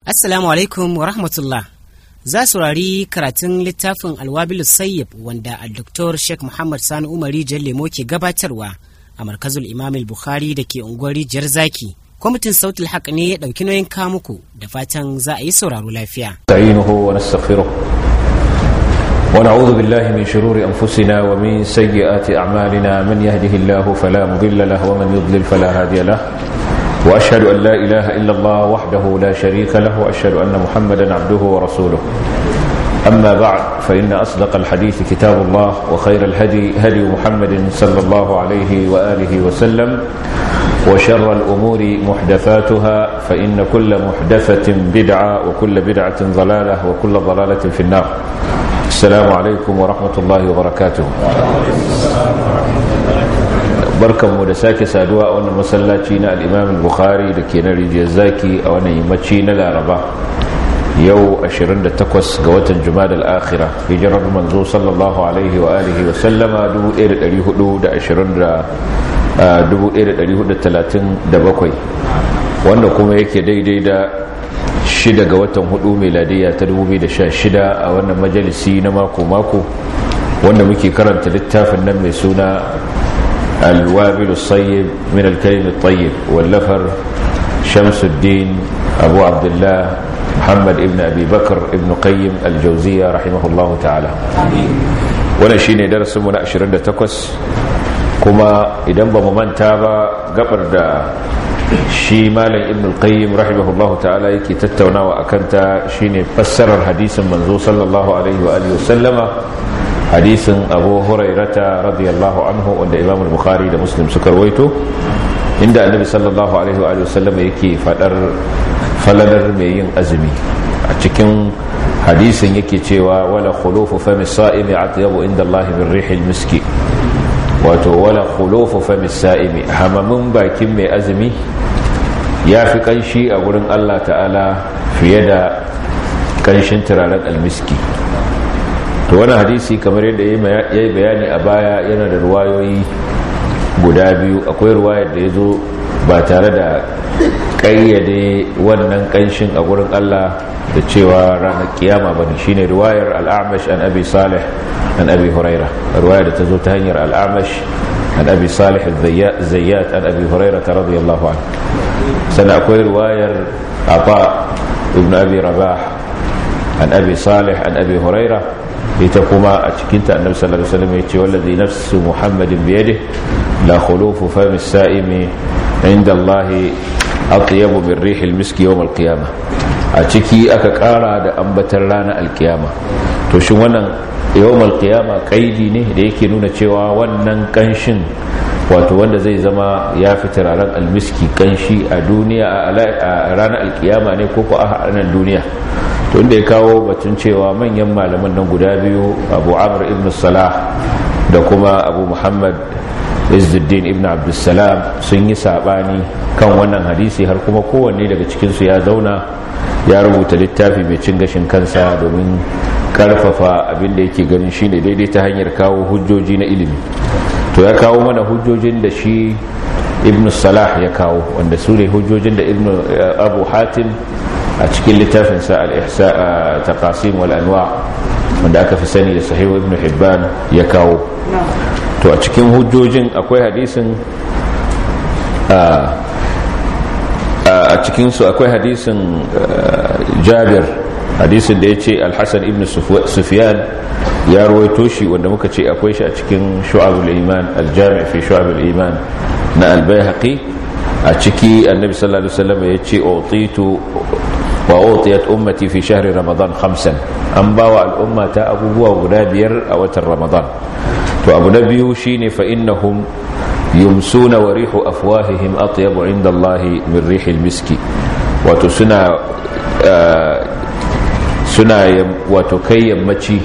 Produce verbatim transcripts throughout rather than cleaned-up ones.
Assalamu alaikum wa rahmatullah. Za saurari karatun littafin Alwabilu Sayyib wanda Dr. Sheikh Muhammad Sani Umari Jallemo ke gabatarwa a Markazul Imam Bukhari da ke unguwar Rijiyar Zaki. Kwamitin Sautul Haq ne ya ɗauki nauyin kawo muku da fatan za a yi sauraro lafiya. Ta'inuhu wa nastaghfiruh. Wa na'udhu billahi min shururi anfusina wa min sayyiati a'malina. Man yahdihillahu fala mudilla lahu wa man yudlil fala hadiya lahu. وأشهد أن لا إله إلا الله وحده لا شريك له وأشهد أن محمدا عبده ورسوله أما بعد فإن أصدق الحديث كتاب الله وخير الهدي هدي محمد صلى الله عليه وآله وسلم وشر الأمور محدثاتها فإن كل محدثة بدعة وكل بدعة ضلالة وكل ضلالة في النار. السلام عليكم ورحمة الله وبركاته. barkanmu da sake saduwa a wannan masallaci na al-Imam al-Bukhari da ke na Rijiyar Zaki a wannan yammaci na Laraba yau ashirin da takwas ga watan Jumada al-Akhira hijirar manzo sallallahu alaihi wa alihi wa sallama dubu ɗaya da ɗari hudu da ashirin da dubu ɗaya da ɗari hudu da talatin da bakwai wanda kuma yake daidai da shida ga watan hudu miladiyya ta dubu biyu da sha shida a wannan majalisi na mako mako wanda muke karanta littafin nan mai suna الوابل الصيب من الكلم الطيب واللفر شمس الدين أبو عبد الله محمد ابن أبي بكر ابن قيم الجوزية رحمه الله تعالى ونشيني درس من أشرين تقص كما إذن بممان تابا قبر دا شي مالا ابن القيم رحمه الله تعالى يكي تتونا وأكنت شيني فسر الحديث منذ صلى الله عليه وآله وسلم hadisin Abu Hurairata radiyallahu anhu wanda Imam al-Bukhari da Muslim suka rawaito inda Annabi sallallahu alaihi wa sallam yake fadar falalar mai yin azumi a cikin hadisin yake cewa wala khulufu fami sa'imi atyabu inda Allah min rihil miski wato wala khulufu fami sa'imi hamamin bakin mai azumi yafi kanshi a gurin Allah ta'ala fiye da kanshin turaren almiski. To wani hadisi kamar yadda ya yi bayani a baya yana da ruwayoyi guda biyu. Akwai ruwayar da ya zo ba tare da ƙayyade wannan ƙanshin a gurin Allah da cewa ranar kiyama ba ne, shi ne ruwayar al'amash an abi salih an abi huraira, ruwayar da ta zo ta hanyar al'amash an abi salih zayyat an abi huraira ta radiyallahu anhu. Sannan akwai ruwayar ata ibn abi rabah an abi salih an abi huraira, ita kuma a cikinta annabi sallallahu alaihi wasallam yace wallazi nafsu muhammadin biyadihi la khulufu fami as-sa'imi inda allahi atyabu min rihil miski yawm al-qiyamah. A ciki aka kara da ambatar ranar al-qiyama. To shin wannan yawm al-qiyama kaidi ne da yake nuna cewa wannan kanshin wato wanda zai zama ya fi turaren al-miski kanshi a duniya a ranar al-qiyama ne ko ko a ranar duniya? To inda ya kawo batun cewa manyan malaman nan guda biyu Abu Amr ibn Salah da kuma Abu Muhammad Izzuddin ibn Abdussalam sun yi sabani kan wannan hadisi, har kuma kowanne daga cikinsu ya zauna ya rubuta littafi mai cin gashin kansa domin karfafa abin da yake ganin shine daidai ta hanyar kawo hujjoji na ilimi. To ya kawo mana hujjojin da shi ibn Salah ya kawo, wanda su ne hujjojin da ibn Abu Hatim a cikin littafinsa al-ihsa taqasim wal anwa wanda aka fi sani da sahih ibn hibban ya kawo. To a cikin hujjojin akwai hadisin a cikin su akwai hadisin Jabir, hadisin da yace al-Hasan ibn Sufyan ya rawaito shi, wanda muka ce akwai shi a cikin Shu'abul Iman, al-Jami' fi Shu'abul Iman na al-Baihaqi. A ciki annabi sallallahu alaihi wasallam yace utitu wa utiyat ummati fi shahri ramadan khamsan, an bawa al'umma ta abubuwa guda biyar a watan ramadan. To abu na biyu shine fa innahum yumsuna wa rihu afwahihim atyabu inda Allah min rihil miski, wato suna suna wato kai yammaci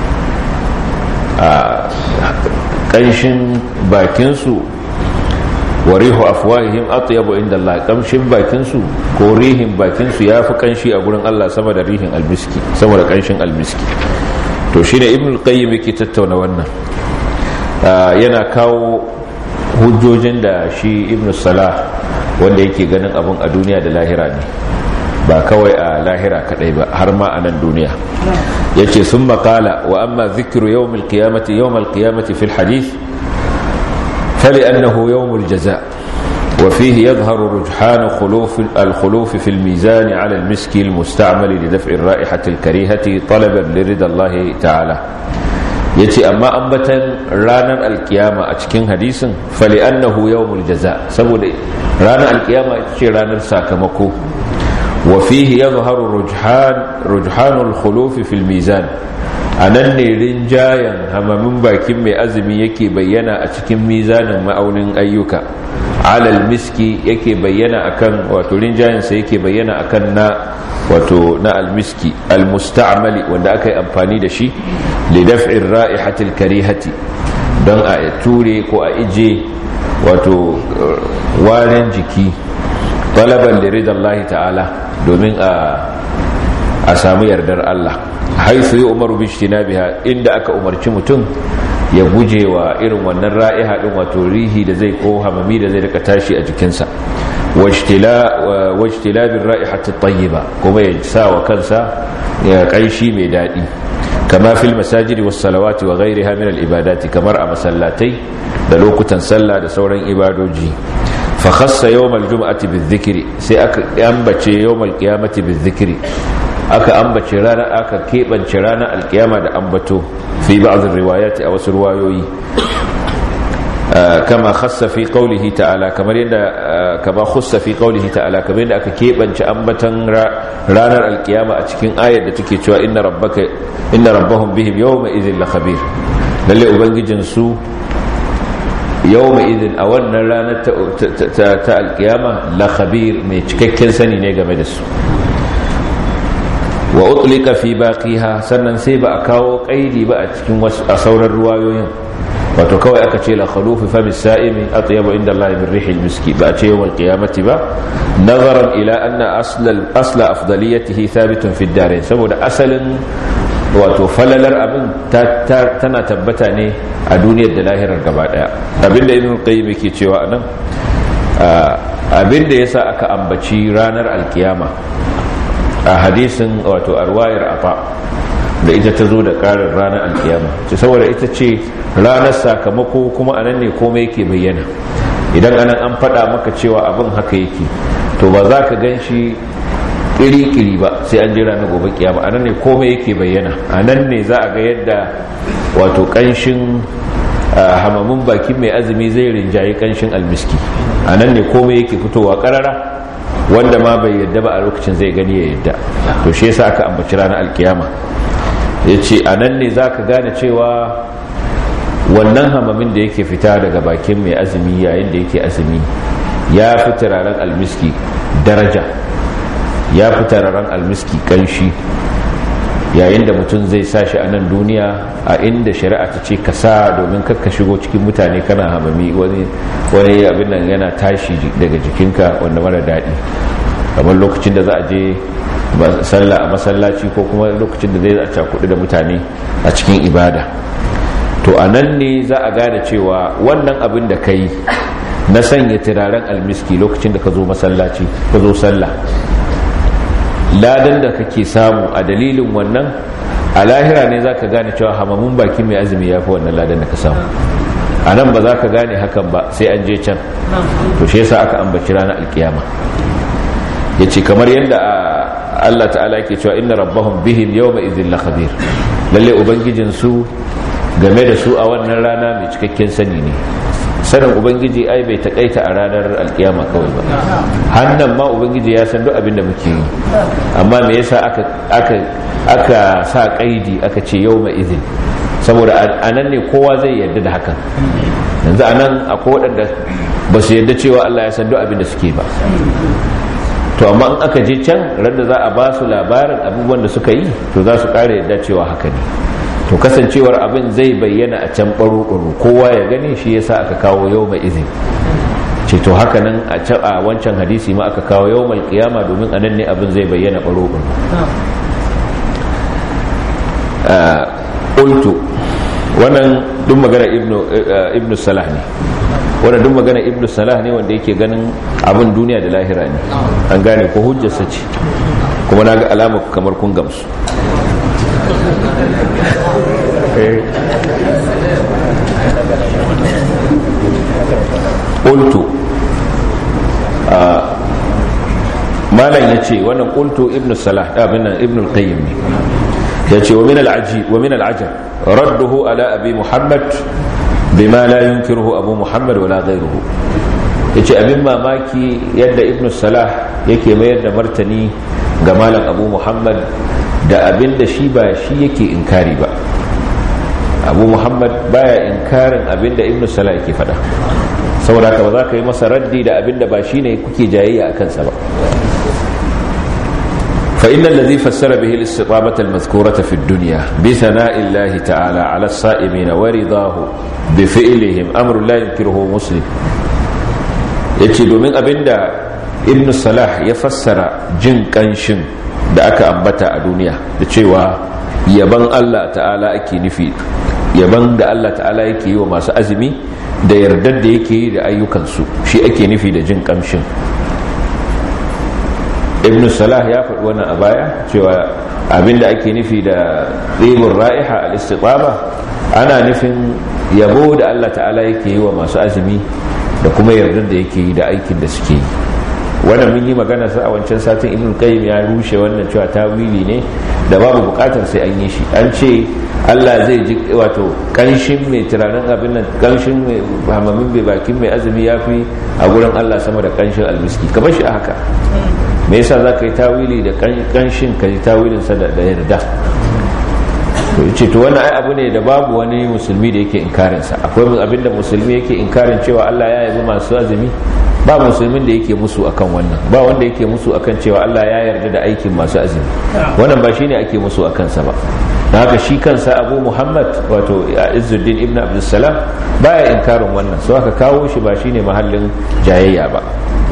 a kanshin bakin su wa rihu afwahihim atyabu inda Allah, kamshin bakin su ko rihin bakin su yafi kanshi a gurin Allah sama da rihin almiski, sama da kanshin almiski. To shine ibn al-qayyim yake tattauna wannan, yana kawo hujjojin da shi ibn salah wanda yake ganin abun a duniya da lahira ne ba kawai a lahira kadai ba har ma a nan duniya. yace summa qala wa amma dhikru yawm al-qiyamati yawm al-qiyamati fi al-hadith فلأنه يوم الجزاء وفيه يظهر رجحان خلوف الخلوف في الميزان على المسك المستعمل لدفع الرائحة الكريهة طلبا لرضا الله تعالى. yace amma ambatan ranar alkiyama a cikin hadisin fali'annahu yawmul jaza, saboda ranar alkiyama ita ce ranar sakamako. wa fihi yadhharu rujhan rujhanul khuluf fil mizan, anan ne rinjayan hamamin bakin mai azumi yake bayyana a cikin mizanin ma'aunin ayyuka. alal miski yake bayyana akan wato rinjayan sa yake bayyana akan na wato na almiski almusta'mali wanda aka yi amfani da shi li daf'ir ra'ihatil karihati, don a ture ko a ije wato warin jiki, talaban li ridallahi ta'ala, domin a a samu yardar Allah. haythu yu'maru bi ijtinabiha, inda aka umarci mutum ya guje wa irin wannan ra'iha din, wato rihi da zai ko hamami da zai rika tashi a jikinsa. wajtila bin ra'ihati tayyiba, kuma ya sa wa kansa ya kanshi mai dadi, kama fil masajidi was salawati wa ghayriha min al ibadati, kamar a masallatai da lokutan sallah da sauran ibadoji. fa khassa yawm al jum'ati bil dhikri, sai aka ambace yawm al qiyamati bil dhikri, aka ambace ranar aka kebance ranar alkiyama da ambato fi ba'd riwayati a wasu riwayoyi. kama khassa fi qawlihi ta'ala, kamar yadda kama khassa fi qawlihi ta'ala, kamar yadda aka kebance ambatan ranar alkiyama a cikin ayar da take cewa inna rabbaka inna rabbahum bihim yawma idhin la khabir, lalle ubangijin su yawma idhin a wannan ranar ta alkiyama la khabir, mai cikakken sani ne game da su. wa utlika fi baqiha, sannan sai ba a kawo kaidi ba a cikin a sauran ruwayoyin, wato kawai aka ce la khalufi fa bis-sa'imi atyabu inda Allah min rihil miski, ba a ce yawmal qiyamati ba, nazaran ila anna asla asla afdaliyatihi thabitun fi ad-darain, saboda asalin wato falalar abin tana tabbata ne a duniyar da lahirar gaba daya. abinda ibn qayyim yake cewa anan, abinda yasa aka ambaci ranar alkiyama a hadisin wato arwayar afa da ita ta zo da karin ranar alkiyama, ce saboda ita ce ranar sakamako, kuma anan ne komai yake bayyana. idan anan an faɗa maka cewa abin haka yake, to ba za ka gan shi kiri-kiri ba sai an jira na gobe kiyama. anan ne komai yake bayyana, anan ne za a ga yadda wato kanshin hamamin bakin mai azumi zai rinjaye kanshin almiski. anan ne komai yake fitowa karara, wanda ma bai yadda ba a lokacin zai gani ya yadda. to shi yasa aka ambaci ranar alkiyama, yace anan ne zaka gane cewa wannan hamamin da yake fita daga bakin mai azumi yayin da yake azumi ya fi turaren almiski daraja, ya fi turaren almiski kanshi, yayin da mutum zai sa shi a nan duniya, a inda shari'a ta ce ka sa domin kakka shigo cikin mutane kana hamami, wani wani abin nan yana tashi daga jikinka wanda mara daɗi, kamar lokacin da za a je sallah a masallaci, ko kuma lokacin da zai a cakudu da mutane a cikin ibada. to a nan ne za a gane cewa wannan abin da ka yi na sanya turaren almiski lokacin da ka zo masallaci, ka zo sallah, ladan da kake samu a dalilin wannan, a lahira ne za ka gane cewa hamamun bakin mai azumi ya fi wannan ladan da ka samu. a nan ba za ka gane hakan ba sai an je can. to shi yasa aka ambaci ranar alkiyama, ya ce kamar yadda Allah ta'ala yake cewa inna rabbahum bihim yawma idhin la khabir, lalle ubangijinsu game da su a wannan rana mai cikakken sani ne. sanin ubangiji ai bai takaita a ranar alkiyama kawai ba, hannan ma ubangiji ya san duk abin da muke yi, amma me yasa aka aka aka sa kaidi aka ce yawma idhin, saboda anan ne kowa zai yarda da hakan. yanzu anan akwai waɗanda ba su yarda cewa Allah ya san duk abin da suke ba, to amma in aka je can randa za a ba su labarin abubuwan da suka yi, to za su ƙara yarda cewa haka ne. to kasancewar abin zai bayyana a can baro-baro kowa ya gani, shi yasa aka kawo yawma idhin. ce to haka nan a wancan hadisi ma aka kawo yawmal qiyama, domin anan ne abin zai bayyana baro-baro. qultu wannan duk magana ibnu ibnu salah ne, wannan duk magana ibnu salah ne wanda yake ganin abin duniya da lahira ne, an gane ko hujjarsa ce. kuma na ga alama kamar kun gamsu. qultu malan yace wannan qultu ibnu salah abin ibnu al-qayyim ne yace wa min al-ajib wa min al-ajab radduhu ala abi muhammad bima la yunkiruhu abu muhammad wala ghayruhu. yace abin mamaki yadda ibnu salah yake mayar da martani ga malam abu muhammad da abin da shi ba shi yake inkari ba. abu muhammad baya inkarin abin da ibnu salah yake fada, saboda haka ba za ka yi masa raddi da abin da ba shi ne kuke jayayya a kansa ba. فإن الذي فسر به الاستطابة المذكورة في الدنيا بثناء الله تعالى على الصائمين ورضاه بفعلهم أمر لا ينكره مسلم. yace domin abinda ibn salah ya fassara jin kanshin da aka ambata a duniya da cewa yaban Allah ta'ala ake nufi, yaban da Allah ta'ala yake yi wa masu azumi da yardar da yake yi da ayyukansu, shi ake nufi da jin kamshin. ibn salah ya faɗi wannan a baya cewa abinda ake nufi da ɗibin ra'iha al-istitaba ana nufin yabo da Allah ta'ala yake yi wa masu azumi da kuma yardar da yake yi da aikin da suke yi. wannan mun yi magana sa a wancan satin ibn qayyim ya rushe wannan cewa tawili ne da babu bukatar sai an yi shi. an ce Allah zai ji wato kanshin mai tiranin abin nan, kanshin mai hamamin bai bakin mai azumi yafi a gurin Allah sama da kanshin almiski, kamar shi a haka. me yasa za ka yi tawili da kanshin ka yi tawilinsa da yarda? to ce to wannan ai abu ne da babu wani musulmi da yake inkarinsa. akwai abinda musulmi yake inkarin cewa Allah ya yabi masu azumi? ba musulmin da yake musu akan wannan, ba wanda yake musu akan cewa Allah ya yarda da aikin masu azumi. wannan ba shine ake musu akan sa ba. dan haka shi kansa Abu Muhammad wato Izzuddin ibn Abdul Salam baya inkarin wannan, so aka kawo shi ba shine mahallin jayayya ba.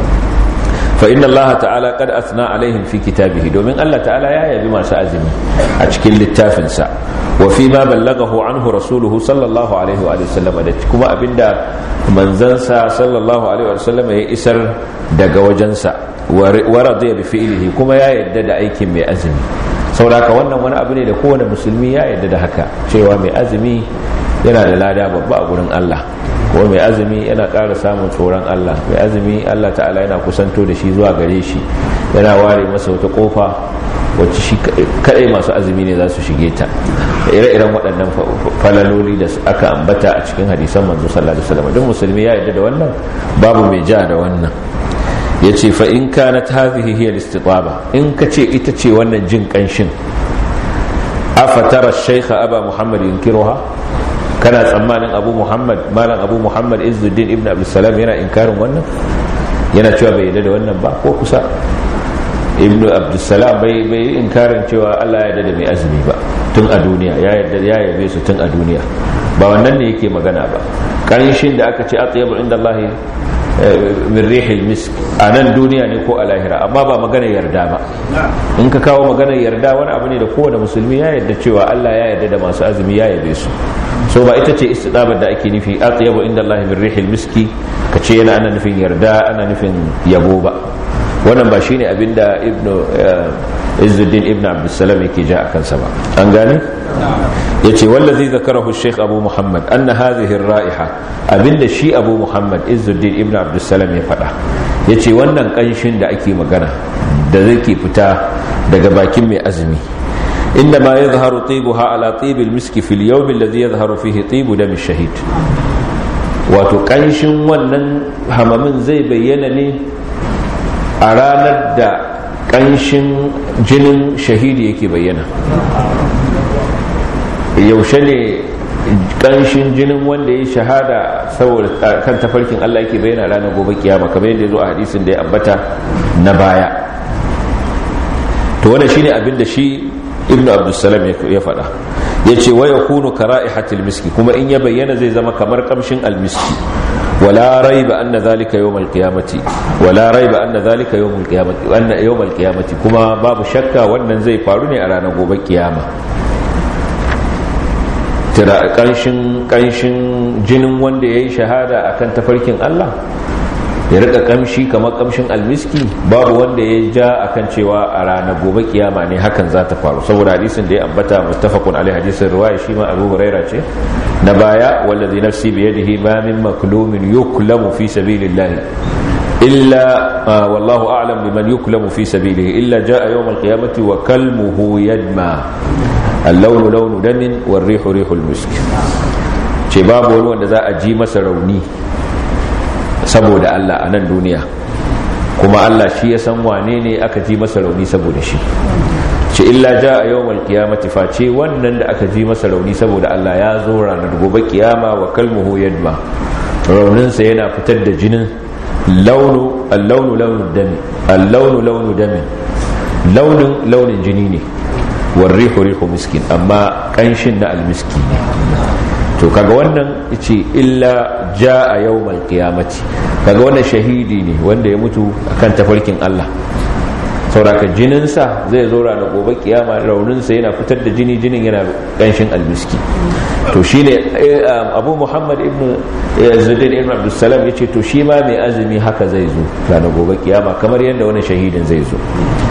فإن الله تعالى قد أثنى عليهم في كتابه domin Allah ta'ala ya yabi masu azumi a cikin littafinsa wa fi ma ballagahu anhu rasuluhu sallallahu alaihi wa sallam, da kuma abinda manzansa sallallahu alaihi wa sallam ya isar daga wajensa wa radiya bi fi'lihi, kuma ya yadda da aikin mai azumi. saboda wannan wani abu ne da kowane musulmi ya yadda da haka, cewa mai azumi yana da lada babba a gurin Allah, kuma mai azumi yana ƙara samun tsoron Allah. mai azumi Allah ta'ala yana kusanto da shi zuwa gare shi, yana ware masa wata kofa wacce shi kadai masu azumi ne za su shige ta. ire-iren waɗannan falaloli da aka ambata a cikin hadisan manzo sallallahu alaihi wasallam, duk musulmi ya yarda da wannan, babu mai ja da wannan. yace fa in kanat hadhihi hiya al-istitaba, in kace ita ce wannan jin kanshin, afatara ash-shaykh aba muhammad yunkiruha, kana tsammanin abu muhammad malam abu muhammad Izzuddin ibn Abdul Salam yana inkarin wannan, yana cewa bai yarda da wannan ba ko kusa? ibn Abdul Salam bai bai inkarin cewa Allah ya yarda da mai azumi ba tun a duniya, ya yarda ya yabe su tun a duniya, ba wannan ne yake magana ba. kanshin da aka ce atyabu inda Allah min rihil misk a nan duniya ne ko a lahira, amma ba magana yarda ba. in ka kawo magana yarda wani abu ne da kowane musulmi ya yarda cewa Allah ya yarda da masu azumi, ya yabe su. so ba ita ce istidabar da ake nufi atyabu inda Allah min rihil miski kace yana ana nufin yarda, ana nufin yabo ba. wannan ba shine abinda ibnu Izzuddin ibn Abdul Salam yake ja akan sa ba. an gane yace wallazi zakarahu Sheikh Abu Muhammad anna hadhihi ar-ra'iha, abinda shi Abu Muhammad Izzuddin ibn Abdul Salam ya fada, yace wannan kanshin da ake magana da zai fita daga bakin mai azumi, إنما يظهر طيبها على طيب المسك في اليوم الذي يظهر فيه طيب دم الشهيد. wato kanshin wannan hamamin zai bayyana ne a ranar da kanshin jinin shahidi yake bayyana. yaushe ne kanshin jinin wanda ya shahada saboda kan tafarkin Allah yake bayyana ranar gobe kiyama, kamar yadda ya zo a hadisin da ya ambata na baya. to wannan shine abin da shi ibn Abdul Salam ya faɗa, yace wa yakunu kara'ihatil miski, kuma in ya bayyana zai zama kamar kamshin almiski. wala raiba anna dhalika yawm alqiyamati wala raiba anna dhalika yawm alqiyamati anna yawm alqiyamati, kuma babu shakka wannan zai faru ne a ranar gobe kiyama. tira kanshin kanshin jinin wanda yayi shahada akan tafarkin Allah ya rika kamshi kamar kamshin almiski, babu wanda ya ja akan cewa a ranar gobe kiyama ne hakan za ta faru, saboda hadisin da ya ambata muttafaqun alaihi, hadisin riwaya shi ma Abu Hurairah ce na baya, wallazi nafsi bi yadihi ma min maklumin yuklamu fi sabilillah illa wallahu a'lam biman yuklamu fi sabilihi illa jaa yawm alqiyamati wa kalmuhu yadma al-lawnu lawnu damin war-rihu rihul misk. Ce babu wani wanda za a ji masa rauni saboda Allah a nan duniya, kuma Allah shi ya san wane ne aka ji masa rauni saboda shi. Ce illa jaa yawmal qiyamati, face wannan da aka ji masa rauni saboda Allah ya zo ranar gobe kiyama wa kalmuhu yadma, rauninsa yana fitar da jinin launu al-launu launu dami al-launu launu dami, launin launin jini ne, war rihu rihu miskin, amma kanshin na almiski ne. To kaga wannan yace illa jaa yawmal qiyamati, kaga wannan shahidi ne wanda ya mutu akan tafarkin Allah, sauraka jininsa zai zo ranar gobe kiyama, rauninsa yana fitar da jini, jinin yana kanshin almiski. To shine Abu Muhammad ibn Zubair ibn Abdul Salam yace to shi ma mai azumi haka zai zo ranar gobe kiyama kamar yadda wannan shahidin zai zo.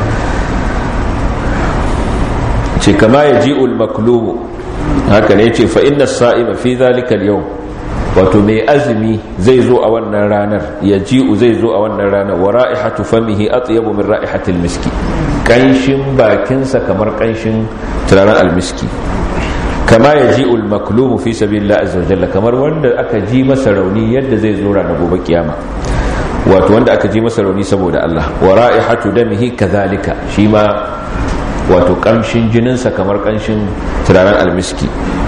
Ce kama yaji'ul maklubu, haka ne yace fa inna as-sa'ima fi dhalika al-yawm, wato mai azumi zai zo a wannan ranar, yaji'u zai zo a wannan ranar, wa ra'ihatu famihi atyabu min ra'ihatil miski, kanshin bakinsa kamar kanshin turaren almiski. Kama yaji'u al-maklumu fi sabilillah azza wa jalla, kamar wanda aka ji masa rauni yadda zai zo ranar gobe kiyama, wato wanda aka ji masa rauni saboda Allah. Wa ra'ihatu damihi kadhalika, shi ma wato kamshin jininsa kamar kamshin turaren almiski.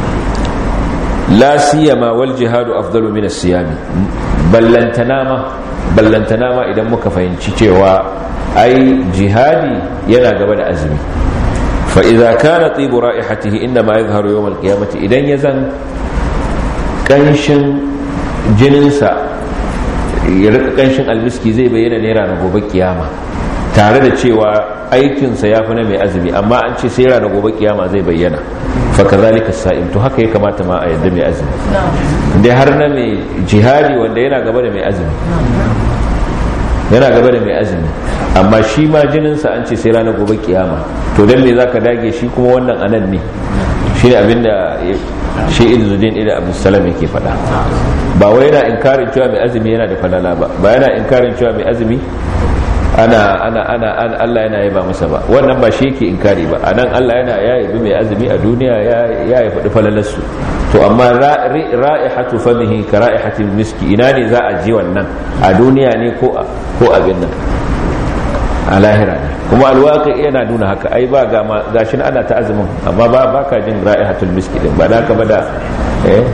La siyama wal jihadu afdalu min as-siyam, ballantana ma ballantana ma idan muka fahimci cewa ai jihadi yana gaba da azumi. Fa idza kana tibu ra'ihatihi inma yadhharu yawm al-qiyamati, idan yazan kanshin jininsa ya rika kanshin almiski zai bayyana ne ranar gobe kiyama, tare da cewa aikinsa ya fi na mai azumi, amma an ce sai ranar gobe kiyama zai bayyana. Fa kazalika sa'im, to haka ya kamata ma a yadda mai azumi, inda har na mai jihadi wanda yana gaba da mai azumi, yana gaba da mai azumi, amma shi ma jininsa an ce sai ranar gobe kiyama, to dan me zaka dage shi kuma wannan anan ne? Shi ne abinda shi Izzuddin ibn Abdul Salam yake faɗa. Ba wai yana inkarin cewa mai azumi yana da falala ba, ba yana inkarin cewa mai azumi ana ana ana Allah yana yaba masa ba, wannan ba shi yake inkari ba. Anan Allah yana yayi mai azumi a duniya, ya ya faɗi falalarsu. To amma ra'ihatu famihi ka ra'ihatil miski, ina ne za a ji wannan? A duniya ne ko ko abin nan a lahira ne? Kuma alwaqi yana nuna haka, ai ba ga gashin ana ta azumin amma ba baka jin ra'ihatul miski din, ba da ka ba da eh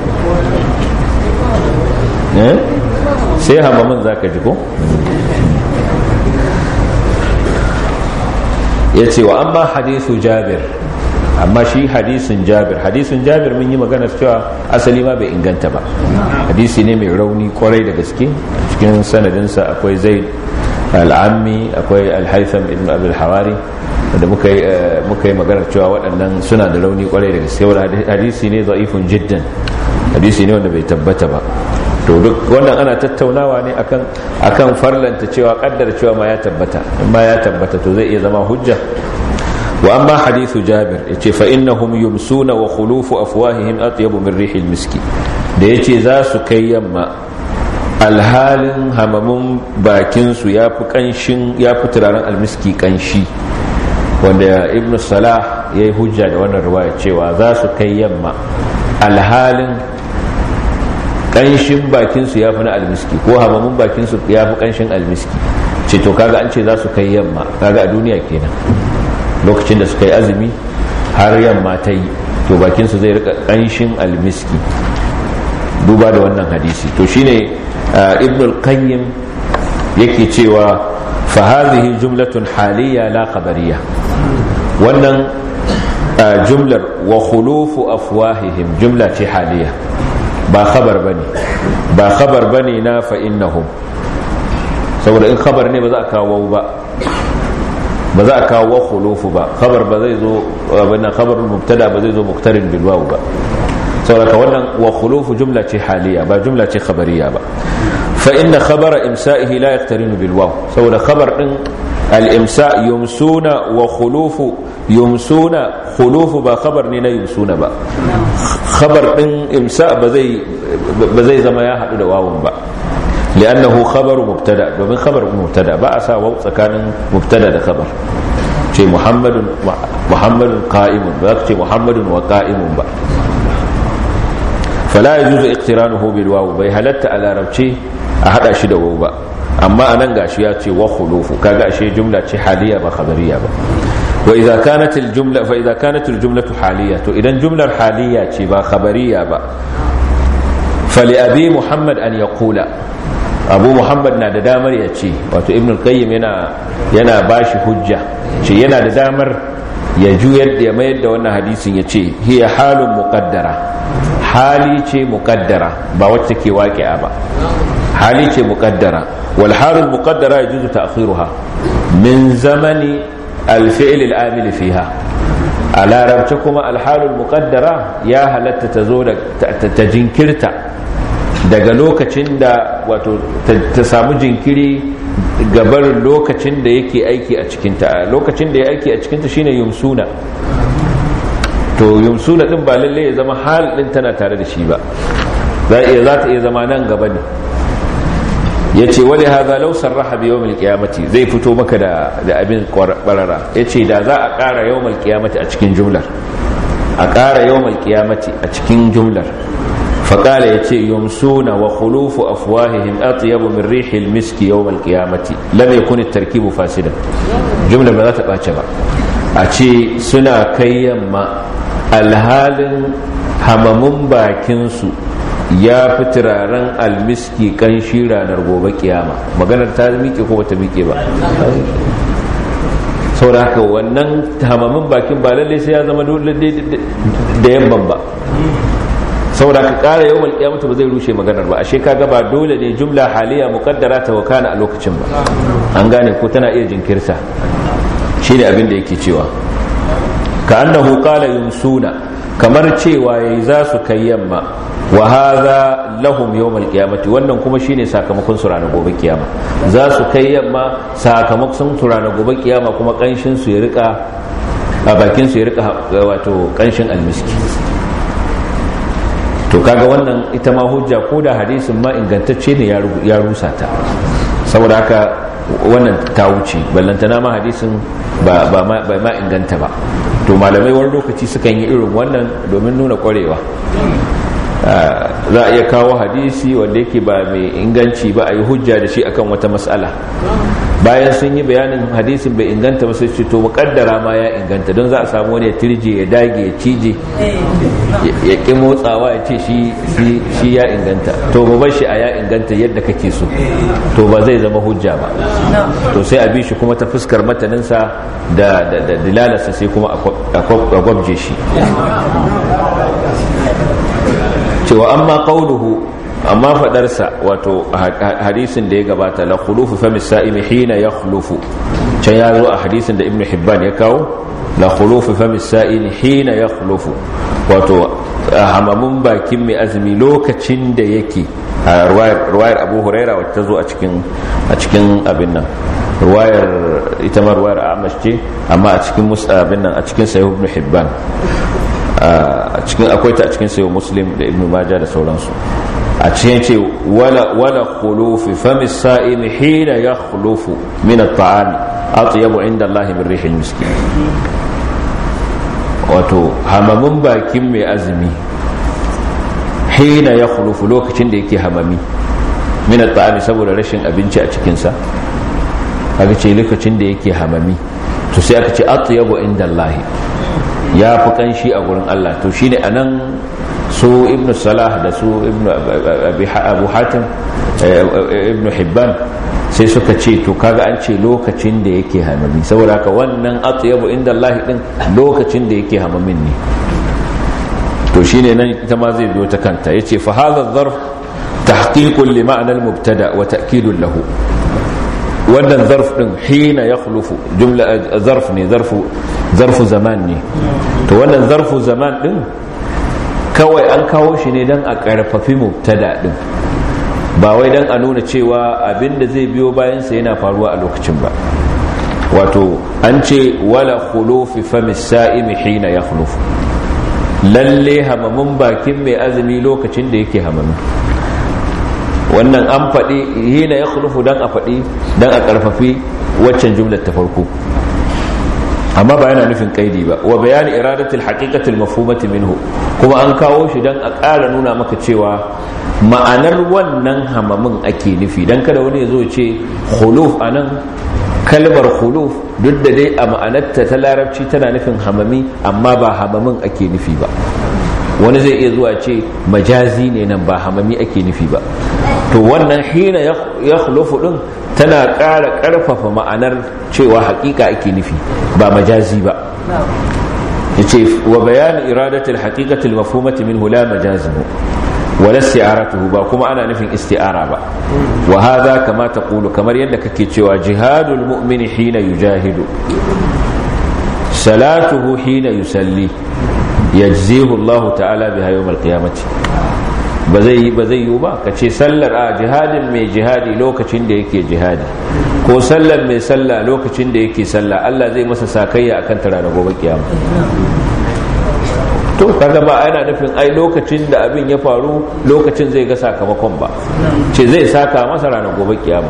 eh sai hamamin zaka ji ko. Yace wa amma hadithu Jabir, amma shi hadisin Jabir, hadisin Jabir mun yi magana cewa asali ma bai inganta ba, hadisi ne mai rauni kwarai da gaske. Cikin sanadinsa akwai Zaid al-Ammi, akwai al-Haytham ibn Abi al-Hawari, da muka yi muka yi magana cewa waɗannan suna da rauni kwarai da gaske, wanda hadisi ne da'ifun jiddan, hadisi ne wanda bai tabbata ba. To duk wannan ana tattaunawa ne akan akan farlanta cewa kaddara cewa ma ya tabbata, in ma ya tabbata to zai iya zama hujja. Wa amma hadithu Jabir, yace fa innahum yumsuna wa khulufu afwahihim atyabu min rihil miski, da yace za su kai yamma alhalin hamamun bakin su yafi kanshin yafi turaren almiski kanshi, wanda Ibn Salah yayi hujja da wannan riwaya cewa za su kai yamma alhalin kanshin bakinsu ya fi na almiski, ko hamamun bakinsu ya fi kanshin almiski. Ce to kaga an ce za su kai yamma, kaga a duniya kenan lokacin da suka yi azumi har yamma ta yi, to bakinsu zai rika kanshin almiski, duba da wannan hadisi. To shine Ibn al-Qayyim yake cewa fa hadhihi jumlatun haliyya la khabariyya, wannan jumlar wa khulufu afwahihim jumla ce haliyya, ba khabar bane, ba khabar bane na fa innahum, saboda in khabar ne ba za a kawo ba, ba za a kawo khulufu ba. Khabar ba zai zo, wannan khabarul mubtada ba zai zo muqtarin bil waw ba, saboda wannan wa khulufu jumla ce haliya ba jumla ce khabariya ba. fa inna khabara imsa'ihi la yaqtarinu bil waw, saboda khabar din al-imsa yumsuna wa khulufu yumsuna, khulufu ba khabar ne na yumsuna ba, khabar din imsa ba zai ba zai zama ya hadu da wawun ba, li'annahu khabaru mubtada, domin khabar mubtada ba a sa waw tsakanin mubtada da khabar. ce muhammadun muhammadun qa'imun ba ce muhammadun wa qa'imun ba. fala yajuzu iqtiranuhu bil waw, bai halatta a larabci a hada shi da waw ba, amma anan gashi ya ce wa khulufu, kaga ashe jumla ce haliya ba khabariya ba. wa idza kanat al jumla fa idza kanat al jumlatu haliya, to idan jumlar haliya ce ba khabariya ba, fali abi muhammad an yaqula, abu muhammad na da damar ya ce, wato ibn al-qayyim yana yana bashi hujja, ce yana da damar ya juyar da mayar da wannan hadisin ya ce hiya halun muqaddara, hali ce muqaddara ba wacce ke waqi'a ba, hali ce muqaddara. wal halul muqaddara yajuzu ta'khiruha min zamani al-fi'l al-amil fiha, a larabce kuma al-halul muqaddara ya halatta ta zo da ta jinkirta daga lokacin da wato ta samu jinkiri gabar lokacin da yake aiki a cikinta. Lokacin da ya aiki a cikinta shine yumsuna, to yumsuna din ba lalle ya zama hal din tana tare da shi ba, za iya za ta iya zama nan gaba ne. yace wali hadha law sarraha bi yawm al-qiyamati, zai fito maka da da abin qarara. yace da za a ƙara yawm al-qiyamati a cikin jumlar, a ƙara yawm al-qiyamati a cikin jumlar, فقال يتي يمسون وخلوف أفواههم أطيب من ريح المسك يوم القيامة لم يكن التركيب فاسدا. جملة ما تباشر أتي سنا كيما الهال هممون باكنسو ya fi turaren almiski kan shi ranar gobe kiyama. Maganar ta miƙe ko bata miƙe ba, saboda haka wannan hamamin bakin ba lallai sai ya zama dole da yamman ba, saboda ka kara yawmal qiyamah ba zai rushe maganar ba. Ashe kaga ba dole ne jumla haliya muqaddara ta wakana a lokacin ba, an gane ko tana iya jinkirta. shine abin da yake cewa ka annahu qala yumsuna, kamar cewa yayi za su kai yamma, wa hadha lahum yawmal qiyamati, wannan kuma shine sakamakon su ranar gobe kiyama. za su kai yamma sakamakon su ranar gobe kiyama, kuma kanshin su ya rika a bakin su ya rika wato kanshin almiski. to kaga wannan ita ma hujja, ko da hadisin ma ingantacce ne ya rusa ta, saboda haka wannan ta wuce, ballantana ma hadisin ba ba ma inganta ba. to malamai wani lokaci sukan yi irin wannan domin nuna kwarewa. za a iya kawo hadisi wanda yake ba mai inganci ba a yi hujja da shi akan wata mas'ala, bayan sun yi bayanin hadisin bai inganta ba sai ce to muƙaddara ma ya inganta, don za a samu wani ya tirje ya dage ya cije ya ƙi motsawa ya ce shi ya inganta. to mu bar shi a ya inganta yadda kake so, to ba zai zama hujja ba. to sai a bi shi kuma ta fuskar mataninsa da dilalarsa, sai kuma a gwabje shi. cewa amma qauluhu, amma fadarsa, wato hadisin da ya gabata, la khulufu fami sa'imi hina yakhlufu, can ya zo a hadisin da ibnu hibban ya kawo, la khulufu fami sa'imi hina yakhlufu, wato hamamun bakin mai azumi lokacin da yake, a ruwayar abu huraira wacce ta zo a cikin a cikin abin nan, ruwayar ita ma ruwayar amash ce, amma a cikin musabin nan a cikin sahih ibn hibban, a cikin akwai ta a cikin sayo muslim da ibnu majah da sauransu. a cikin ce wala wala khulufi fami sa'im hina yakhlufu min at-ta'am atyabu inda Allah min rihil miskin, wato hamamin bakin mai azumi hina yakhlufu, lokacin da yake hamami, min at-ta'am saboda rashin abinci a cikin sa, kaga ce lokacin da yake hamami, to sai aka ce atyabu inda Allah, ya fi kanshi a gurin Allah. to shine anan su ibnu salah da su ibnu abu hatim ibnu hibban sai suka ce to kaga an ce lokacin da yake hamami, saboda haka wannan atyabu inda Allah din lokacin da yake hamamin ne. to shine nan ita ma zai biyo ta kanta, yace fa hadha adh-dharf tahqiqun li ma'na al-mubtada wa ta'kidun lahu. wannan zarf din hina yakhlufu jumla zarf ne, zarfu zarfu zaman ne. to wannan zarfu zaman din kawai an kawo shi ne don a karfafi mubtada din, ba wai don a nuna cewa abinda zai biyo bayansa yana faruwa a lokacin ba. wato an ce wala khulufi famis sa'imi hina yakhlufu, lalle hamamin bakin mai azumi lokacin da yake hamami. wannan an faɗi hina yakhlufu dan a faɗi dan a karfafi waccan jumlar ta farko, amma ba yana nufin kaidi ba. wa bayani iradatul haqiqatul mafhumati minhu, kuma an kawo shi dan a ƙara nuna maka cewa ma'anar wannan hamamin ake nufi, dan kada wani ya zo ce khuluf anan. kalmar khuluf duk da dai a ma'anarta ta larabci tana nufin hamami, amma ba hamamin ake nufi ba. wani zai iya zuwa ce majazi ne nan, ba hamami ake nufi ba. to wannan hina ya khulufu din tana ƙara ƙarfafa ma'anar cewa haƙiƙa ake nufi ba majazi ba. yace wa bayani iradatul haqiqatil mafhumati minhu la majazihu wala isti'aratuhu, ba kuma ana nufin isti'ara ba. wa hadha kama taqulu, kamar yadda kake cewa jihadul mu'mini hina yujahidu, salatuhu hina yusalli, yajzihu Allah ta'ala biha yawm al-qiyamati. ba zai ba zai yi ba kace sallar a jihadin mai jihadi lokacin da yake jihadi, ko sallar mai sallah lokacin da yake sallah, Allah zai masa sakayya akan ta ranar gobe kiyama. to kaga ba ana nufin ai lokacin da abin ya faru lokacin zai ga sakamakon ba, ce zai saka masa ranar gobe kiyama.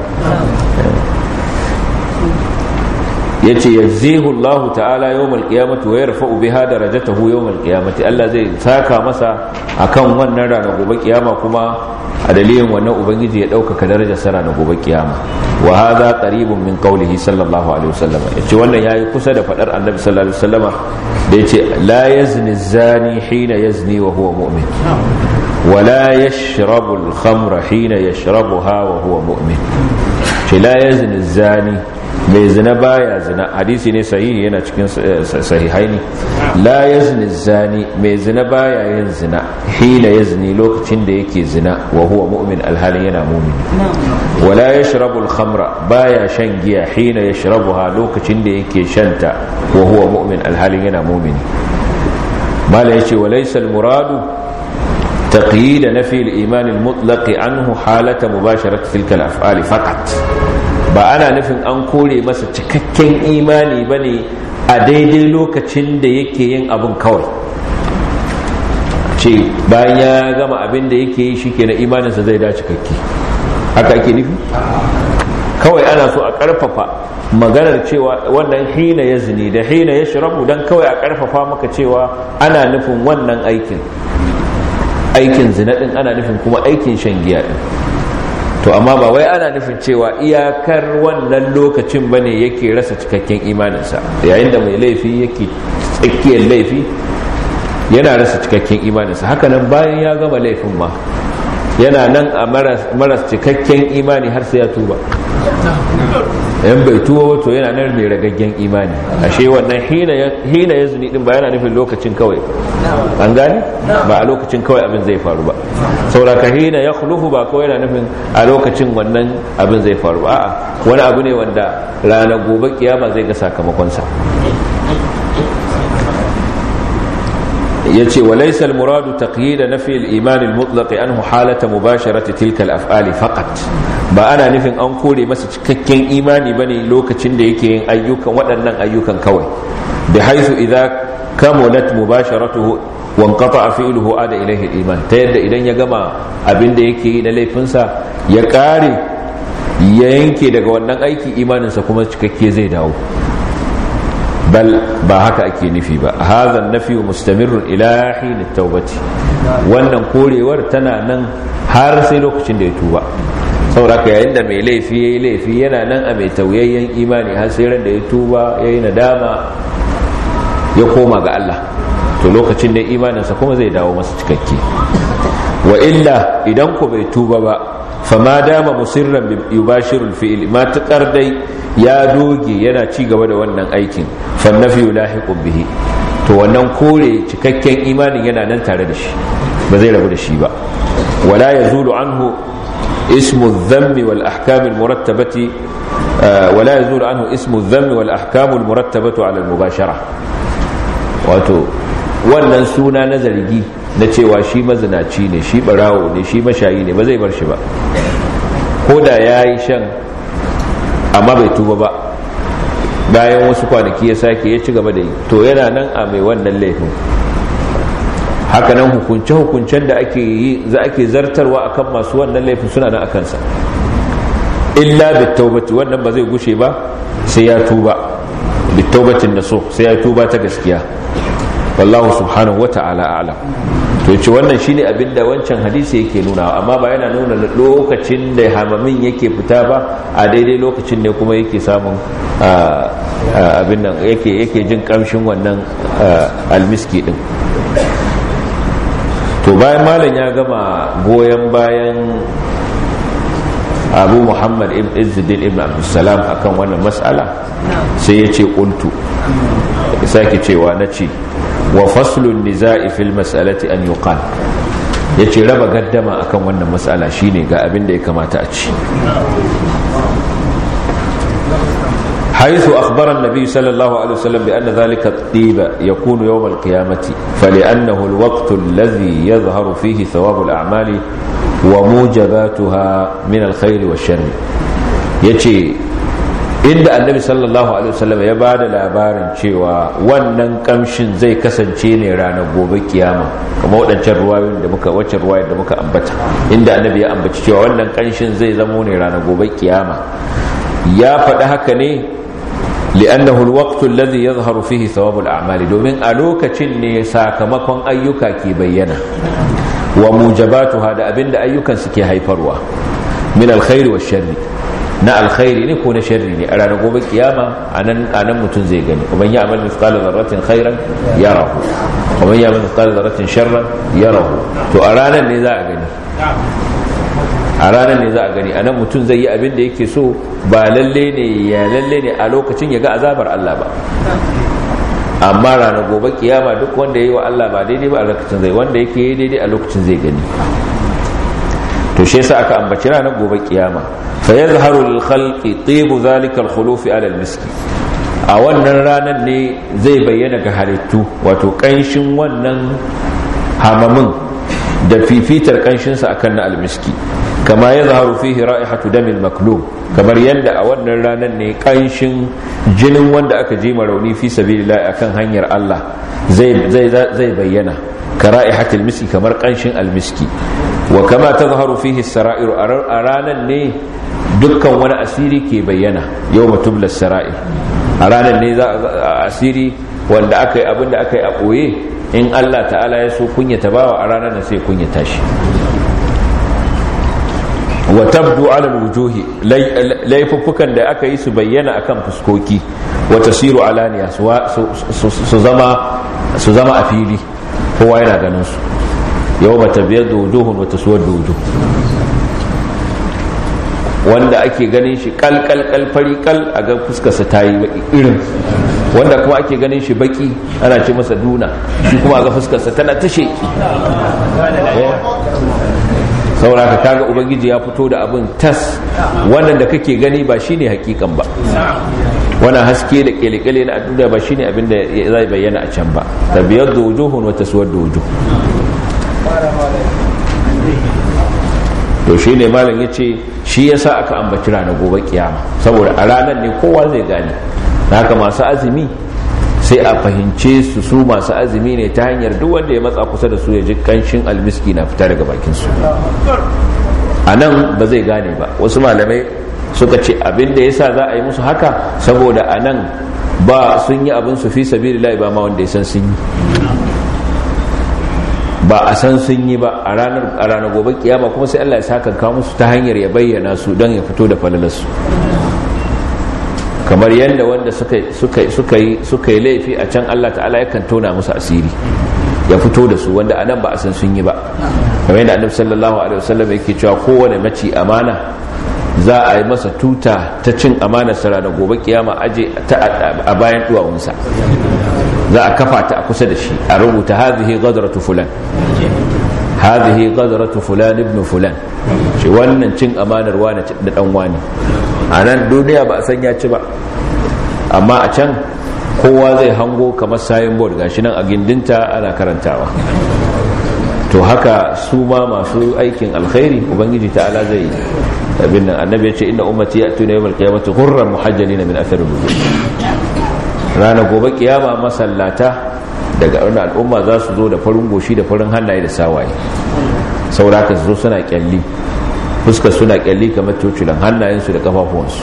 yace yajzihu Allah ta'ala yawmal qiyamati wa yarfa'u biha darajatahu yawmal qiyamati, Allah zai saka masa akan wannan ranar gobe kiyama, kuma a dalilin wannan ubangiji ya dauka darajar sa ranar gobe kiyama. wa hadha qaribun min qawlihi sallallahu alaihi wasallam, yace wannan yayi kusa da fadar annabi sallallahu alaihi wasallam da yace la yazni zani hina yazni wa huwa mu'min, wa la yashrabu al-khamra hina yashrabuha wa huwa mu'min. ce la yazni zani, mai zina baya zina, hadisi ne sahihi yana cikin sahihaini. la yazni zani, mai zina baya yin zina hina yazni, lokacin da yake zina, wa huwa mu'min, alhalin yana mu'min. wala yashrabu al-khamra, baya shan giya hina yashrabuha, lokacin da yake shanta, wa huwa mu'min, alhalin yana mu'min. mala yace walaysa al-muradu تقييد نفي الإيمان المطلق عنه حالة مباشرة تلك الأفعال فقط. ba ana nufin an kore masa cikakken imani bane a daidai lokacin da yake yin abin kawai, ce bayan ya gama abin da yake yi shikenan imaninsa zai da cikakke, haka ake nufi? kawai ana so a karfafa maganar cewa wannan hina yazni da hina yashrabu, dan kawai a karfafa maka cewa ana nufin wannan aikin aikin zina din, ana nufin kuma aikin shan giya din. to amma ba wai ana nufin cewa iyakar wannan lokacin bane yake rasa cikakken imaninsa, yayin da mai laifi yake tsakiyar laifi yana rasa cikakken imaninsa, haka nan bayan ya gama laifin ma yana nan a maras cikakken imani har sai ya tuba. yan bai tuba to yana nan mai ragaggen imani. ashe wannan hina ya zuni din ba yana nufin lokacin kawai, an gane ba a lokacin kawai abin zai faru ba. sauraka hina ya khulufu ba kawai yana nufin a lokacin wannan abin zai faru ba, a'a wani abu ne wanda ranar gobe kiyama zai ga sakamakonsa. yace walaysa al-muradu taqyid nafi al-iman al-mutlaq anhu halata mubasharati tilka al-af'al faqat, ba ana nufin an kore masa cikakken imani bane lokacin da yake yin ayyukan waɗannan ayyukan kawai, bi haythu idza kamulat mubasharatuhu wa inqata'a fi'luhu ada ilayhi al-iman, ta yadda idan ya gama abin da yake yi na laifinsa ya kare ya yanke daga wannan aiki, imaninsa kuma cikakke zai dawo. bal ba haka ake nufi ba. hadha an-nafi mustamirrun ila hin at-taubati, wannan korewar tana nan har sai lokacin da ya tuba. sauraka yayin da mai laifi yayi laifi yana nan a mai tauyayyen imani har sai ran da ya tuba yayi nadama ya koma ga Allah, to lokacin da imaninsa kuma zai dawo masa cikakke. wa illa idan ko bai tuba ba, fama dama musirran yubashiru al-fi'l, ma taqar dai ya doge yana ci gaba da wannan aikin, fa nafi lahiqun bihi, to wannan kore cikakken imanin yana nan tare da shi, ba zai rabu da shi ba. wala yazulu anhu ismu adh-dhammi wal ahkam al-murattabati wala yazulu anhu ismu adh-dhammi wal ahkam al-murattabatu ala al-mubashara, wato wannan suna na zargi na cewa shi mazinaci ne, shi barawo ne, shi mashayi ne, ba zai bar shi ba. Ko da ya yi shan amma bai tuba ba, bayan wasu kwanaki ya sake ya ci gaba da yi, to yana nan a mai wannan laifin. Hakanan hukunce-hukuncen da ake yi za ake zartarwa akan masu wannan laifin suna nan akansa, illa bittaubati, wannan ba zai gushe ba sai ya tuba, bittaubatin da so sai ya tuba ta gaskiya. Wallahu subhanahu wata'ala a'lam. To yace wannan shine abinda wancan hadisi yake nuna, amma ba yana nuna lokacin da hamamin yake fita ba, a daidai lokacin ne kuma yake samun abin nan yake yake jin kamshin wannan almiski din. To bayan malam ya gama goyon bayan Abu Muhammad ibn Izzuddin ibn Abdussalam akan wannan mas'ala, sai ya ce qultu, sake cewa nace wa faslun nizai fil mas'alati an yuqal, yace raba gaddama akan wannan mas'ala shine ga abin da ya kamata a ci. حيث أخبر النبي صلى الله عليه وسلم بأن ذلك الطيب يكون يوم القيامة، فلأنه الوقت الذي يظهر فيه ثواب الأعمال وموجباتها من الخير والشر. يجي عند النبي صلى الله عليه وسلم يبعد labarin cewa wannan kamshin zai kasance ne ranar gobe kiyama, kamar wadancan ruwayoyin da muka wacce ruwayar da muka ambata, inda annabi ya ambaci cewa wannan kanshin zai zamo ne ranar gobe kiyama. Ya faɗi haka ne li'annahu alwaqtu alladhi yadhharu fihi thawabu al'amali, domin a lokacin ne sakamakon ayyuka ke bayyana, wa mujabatuha, da abinda ayyukan suke haifarwa, min alkhairi wash sharri, na alkhairi ne ko na sharri ne. A ranar gobe kiyama anan anan mutun zai gani, man ya'mal mithqala dharratin khairan yarahu wa man ya'mal mithqala dharratin sharran yarahu. To a ranar ne za a gani, a ranar ne za a gani. Anan mutum zai yi abin da yake so, ba lalle ne ya lalle ne a lokacin ya ga azabar Allah ba, amma ranar gobe kiyama duk wanda yayi wa Allah ba daidai ba a lokacin zai, wanda yake yi daidai a lokacin zai gani. To shi yasa aka ambaci ranar gobe kiyama, fa yazharu lil khalqi tibu zalika al khuluf ala al miski. A wannan ranar ne zai bayyana ga halittu, wato kanshin wannan hamamin da fifitar kanshinsa akan na almiski, kama ya zaharu fihi ra'ihatu damil maklum, kamar yadda a wannan ranar ne kanshin jinin wanda aka ji rauni fi sabilillah akan hanyar Allah zai zai zai bayyana, ka ra'ihatul miski, kamar kanshin almiski. Wa kama tazharu fihi as-sara'ir, a ranar ne dukkan wani asiri ke bayyana, yawma tubla as-sara'ir. A ranar ne za asiri wanda aka yi abinda aka yi a boye, in Allah ta'ala ya so kunyata bawa, a ranar da sai kunyata shi. Wa tabdu ala alwujuhi, laifuffukan da aka yi su bayyana akan fuskoki, wa tasiru alaniya, su zama su zama a fili, kowa yana ganin su. Yawma tabyaddu wujuhun wa taswaddu wujuh, wanda ake ganin shi kal kal kal fari kal, a ga fuskar sa tayi baki irin, wanda kuma ake ganin shi baki ana ce masa duna, shi kuma ga fuskar sa tana ta sheki. Saboda kaga ubangiji ya fito da abin tas, wannan da kake gani ba shine hakikan ba, wannan haske da kelekele na duniya ba shine abin da zai bayyana a can ba. Tabiyaddu wujuhun wa taswaddu wujuh. To shine malam yace shi yasa aka ambaci ranar gobe kiyama, saboda a ranar ne kowa zai gane. Haka masu azumi sai a fahimce su su masu azumi ne ta hanyar duk wanda ya matsa kusa da su ya ji kanshin almiski na fita daga bakin su. A nan ba zai gane ba. Wasu malamai suka ce abin da yasa za a yi musu haka, saboda a nan ba sun yi abin su fi sabilillah, ba ma wanda ya san sun yi, ba a san sun yi ba. A ranar a ranar gobe kiyama kuma sai Allah ya saka kawo musu ta hanyar ya bayyana su don ya fito da falalarsu, kamar yadda wanda suka suka suka yi suka yi laifi a can Allah ta'ala yakan tona musu asiri ya fito da su, wanda anan ba a san sun yi ba. kamar yadda Annabi sallallahu alaihi wasallam yake cewa kowane maci amana za a yi masa tuta ta cin amana sara da gobe kiyama aje a bayan duwawunsa, za a kafa ta a kusa da shi, a rubuta hadhihi ghadratu fulan, hadhihi ghadratu fulan ibn fulan, shi wannan cin amanar wani da dan wani. A nan duniya ba a san ya ci ba, amma a can kowa zai hango kamar sayin board gashi nan a gindinta ana karantawa. to haka su ma masu aikin alkhairi ubangiji ta'ala zai abin nan. Annabi ya ce inna ummati ya'tuna yawmal qiyamati ghurran muhajjalina min athari al-wudu. Ranar gobe kiyama masallata daga wannan al'umma za su zo da farin goshi da farin hannaye da sawaye, saboda haka su zo suna kyalli, fuskar suna kyalli kamar tocilan, hannayensu da kafafuwansu.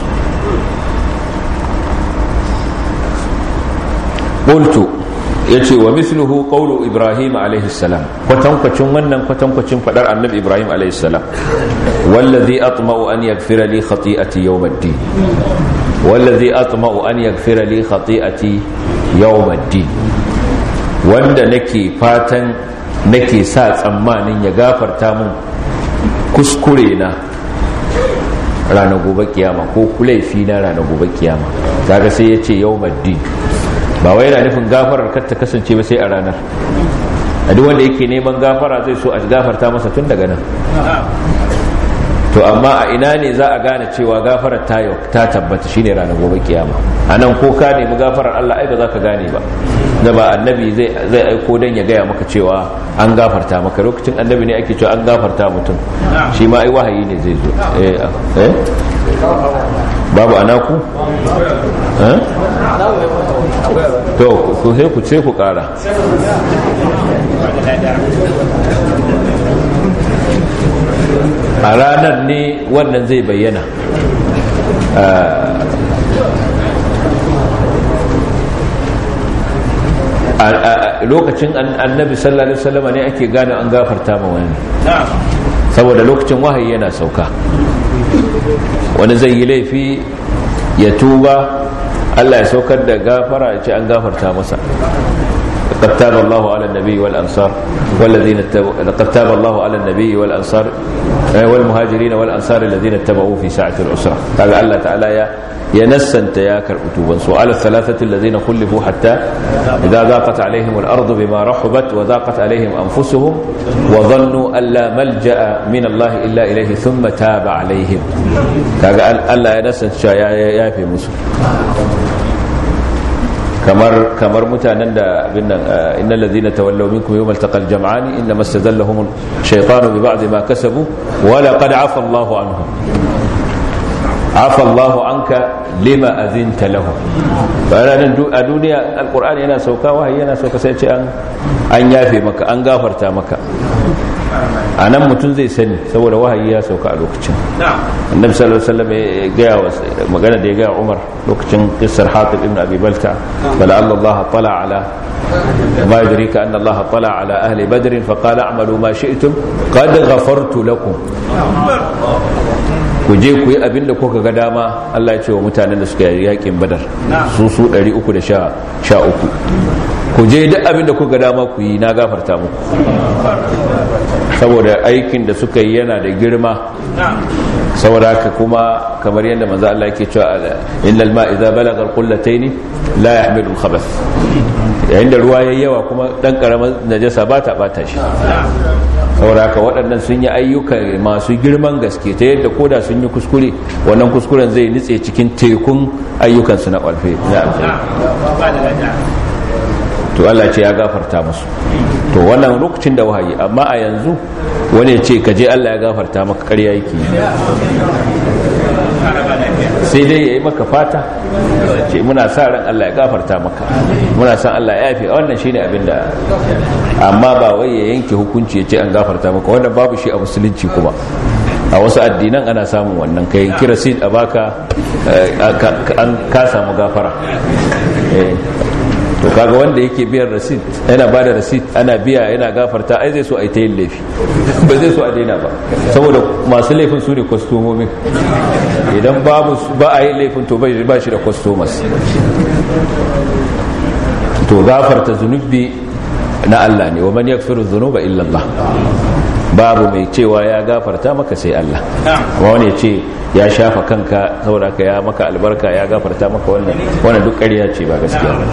qultu yace wa mithluhu qawlu ibrahim alayhi salam, kwatankwacin wannan kwatankwacin fadar annabi ibrahim alayhi salam, wallazi atma'u an yaghfira li khati'ati yawm ad-din, wallazi atma'u an yaghfira li khati'ati yawm ad-din, wanda nake fatan nake sa tsammanin ya gafarta mun kuskure na ranar gobe kiyama ko kulaifi na ranar gobe kiyama. kaga sai yace yawm ad-din, ba wai yana nufin gafarar kar ta kasance ba sai a ranar. A duk wanda yake neman gafara zai so a gafarta masa tun daga nan. To amma a ina ne za a gane cewa gafarar ta ta tabbata? Shine ranar gobe kiyama. Anan ko ka nemi gafarar Allah ai ba za ka gane ba, da ba annabi zai zai aiko dan ya gaya maka cewa an gafarta maka. Lokacin annabi ne ake cewa an gafarta mutum, shi ma ai wahayi ne zai zo. eh eh babu anaku eh to ku sai ku ce ku kara. A ranar ne wannan zai bayyana. A lokacin annabi sallallahu alaihi wasallam ne ake gane an gafarta ma wani, saboda lokacin wahayi yana sauka. Wani zai yi laifi ya tuba, Allah ya saukar da gafara ya ce an gafarta masa. قد تاب الله على النبي والأنصار والذين اتبعوا قد تاب الله على النبي والأنصار والمهاجرين والأنصار الذين اتبعوه في ساعة العسرة. قال الله تعالى يا ينسنت يا كرؤتوبا وعلى الثلاثة الذين خلفوا حتى إذا ضاقت عليهم الأرض بما رحبت وضاقت عليهم أنفسهم وظنوا أن لا ملجأ من الله إلا إليه ثم تاب عليهم. قال الله ينسنت يا يا في مسلم kamar kamar mutanen da abin nan innal ladina tawallaw minkum yawmal taqal jam'ani inma istazallahum shaytanu bi ba'd ma kasabu wa laqad 'afa Allahu anhum 'afa Allahu anka lima adhinta lahum. bayan a duniya alqur'ani yana sauka wahayi yana sauka sai ce an an yafe maka, an gafarta maka. anan mutum zai sani saboda wahayi ya sauka a lokacin. annabi sallallahu alaihi wasallam ya ga magana da ya ga Umar lokacin qissar Hatib ibn Abi Balta, bala Allah tala ala ma yadrika anna Allah tala ala ahli badr fa qala a'malu ma shi'tum qad ghafartu lakum. ku je ku yi abinda kuka ga dama. Allah ya ce wa mutanen da suka yi yakin Badar su su ɗari uku da sha uku, ku je duk abinda kuka ga dama ku yi, na gafarta muku. saboda aikin da suka yi yana da girma. saboda haka kuma kamar yadda manzo Allah yake cewa innal ma'a idza balagha al-qullatayn la yahmilu al-khabath, yayin da ruwa yayi yawa kuma dan karamar najasa ba ta bata shi. saboda haka waɗannan sun yi ayyuka masu girman gaske ta yadda koda sun yi kuskure wannan kuskuren zai nitse cikin tekun ayyukansu na ƙarfe na alkhairi. to Allah ce ya gafarta musu. to wannan lokacin da wahayi, amma a yanzu wani ya ce ka je Allah ya gafarta maka, ƙarya yake. sai dai ya yi maka fata, ce muna sa ran Allah ya gafarta maka, muna san Allah ya yafe. wannan shine abin da, amma ba wai ya yanke hukunci ya ce an gafarta maka. wannan babu shi a musulunci. kuma a wasu addinan ana samun wannan, kai kira sin a baka an ka samu gafara. to kaga wanda yake biyan receipt, yana bada receipt, ana biya, yana gafarta, ai zai so a yi ta yin laifi ba zai so a daina ba, saboda masu laifin su ne kwastomomin. idan babu ba a yi laifin to ba shi da customers. to gafarta zunubi na Allah ne, wa man yaghfiru dhunuba illa Allah. babu mai cewa ya gafarta maka sai Allah. amma wani ya ce ya shafa kanka saboda ka ya maka albarka ya gafarta maka, wannan wannan duk ƙarya ce, ba gaskiya ba.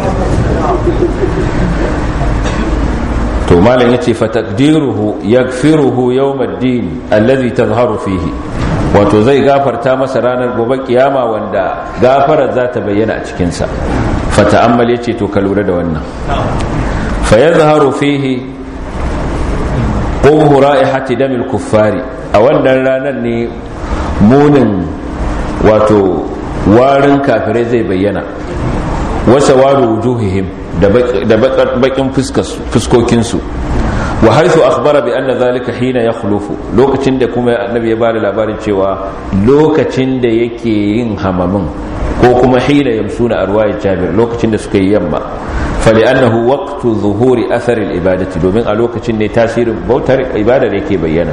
to malam yace fa taqdiruhu yaghfiruhu yawm ad-din alladhi tadhharu fihi, wato zai gafarta masa ranar gobe kiyama wanda gafarar za ta bayyana a cikin sa. fa ta'ammal yace to ka lura da wannan. fa yadhharu fihi qubhu ra'ihati damil kuffari a wannan ranar ne munin wato warin kafirai zai bayyana wasa waru wujuhihim da bakin fuskokinsu wa haythu akhbara bi anna dhalika hina yakhlufu lokacin da kuma annabi ya bada labarin cewa lokacin da yake yin hamamin ko kuma hina yamsuna arwayat jabir lokacin da suka yi yamma fali'annahu waqtu zuhuri athar al-ibadati domin a lokacin ne tasirin bautar ibada da yake bayyana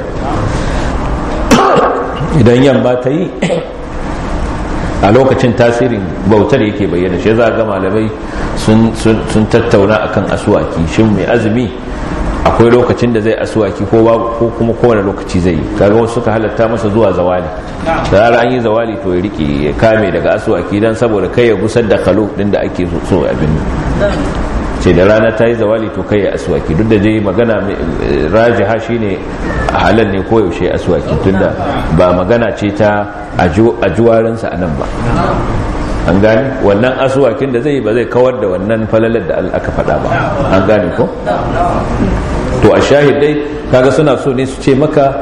idan yamma ta yi a lokacin tasirin bautar yake bayyana shi za ga malamai sun tattauna akan aswaki shin mai azumi akwai lokacin da zai aswaki ko ko kuma kowane lokaci zai yi kaga wasu suka halatta masa zuwa zawali da an yi zawali to ya rike ya kame daga aswaki dan saboda kai ya gusar da khalu din da ake so abin ce da rana ta yi zawali to kai ya aswaki duk da dai magana rajiha shine halal ne ko yaushe aswaki tunda ba magana ce ta ajuwarinsa a nan ba an gane wannan aswakin da zai ba zai kawar da wannan falalar da aka faɗa ba an gane ko to a shahidai kaga suna so ne su ce maka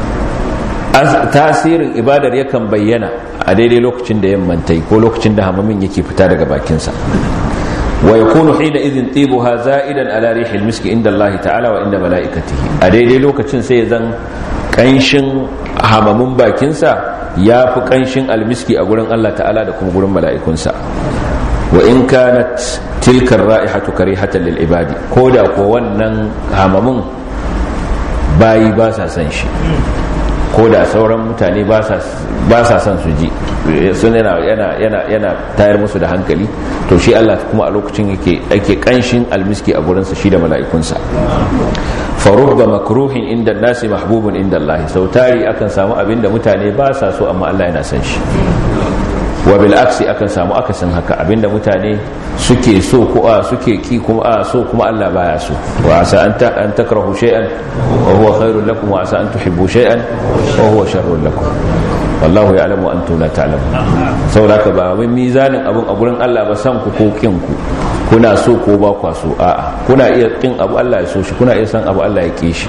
tasirin ibadar yakan bayyana a daidai lokacin da yamman tai ko lokacin da hamamin yake fita daga bakinsa wa yakunu hina idhin tibuha za'idan ala rihil miski inda Allah ta'ala wa inda mala'ikatihi a daidai lokacin sai zan kanshin hamamin bakinsa ya fi kanshin almiski a gurin Allah ta'ala da kuma gurin mala'ikunsa wa in kanat tilkar ra'ihatu karihatan lil ibadi ko da ko wannan hamamin bayi ba sa san shi ko da sauran mutane ba sa son su ji sun yana yana tayar musu da hankali to shi Allah kuma a lokacin yake ake kanshin almiski a gurinsa shi da mala'ikunsa farubba makruhin inda nasi mahbubun inda Allah sautari akan samu abinda mutane ba sa so amma Allah yana son shi wa bil aksi akan samu akasin haka abinda mutane suke so ko a suke ki kuma a so kuma Allah baya so wa asa anta an takrahu shay'an wa huwa khairul lakum wa asa an tuhibbu shay'an wa huwa sharrul lakum wallahu ya'lamu antum la ta'lamun saboda ka ba wai mizanin abun a gurin Allah ba san ku ko kin ku kuna so ko ba kwa so a'a kuna iya kin abu Allah ya so shi kuna iya san abu Allah ya ki shi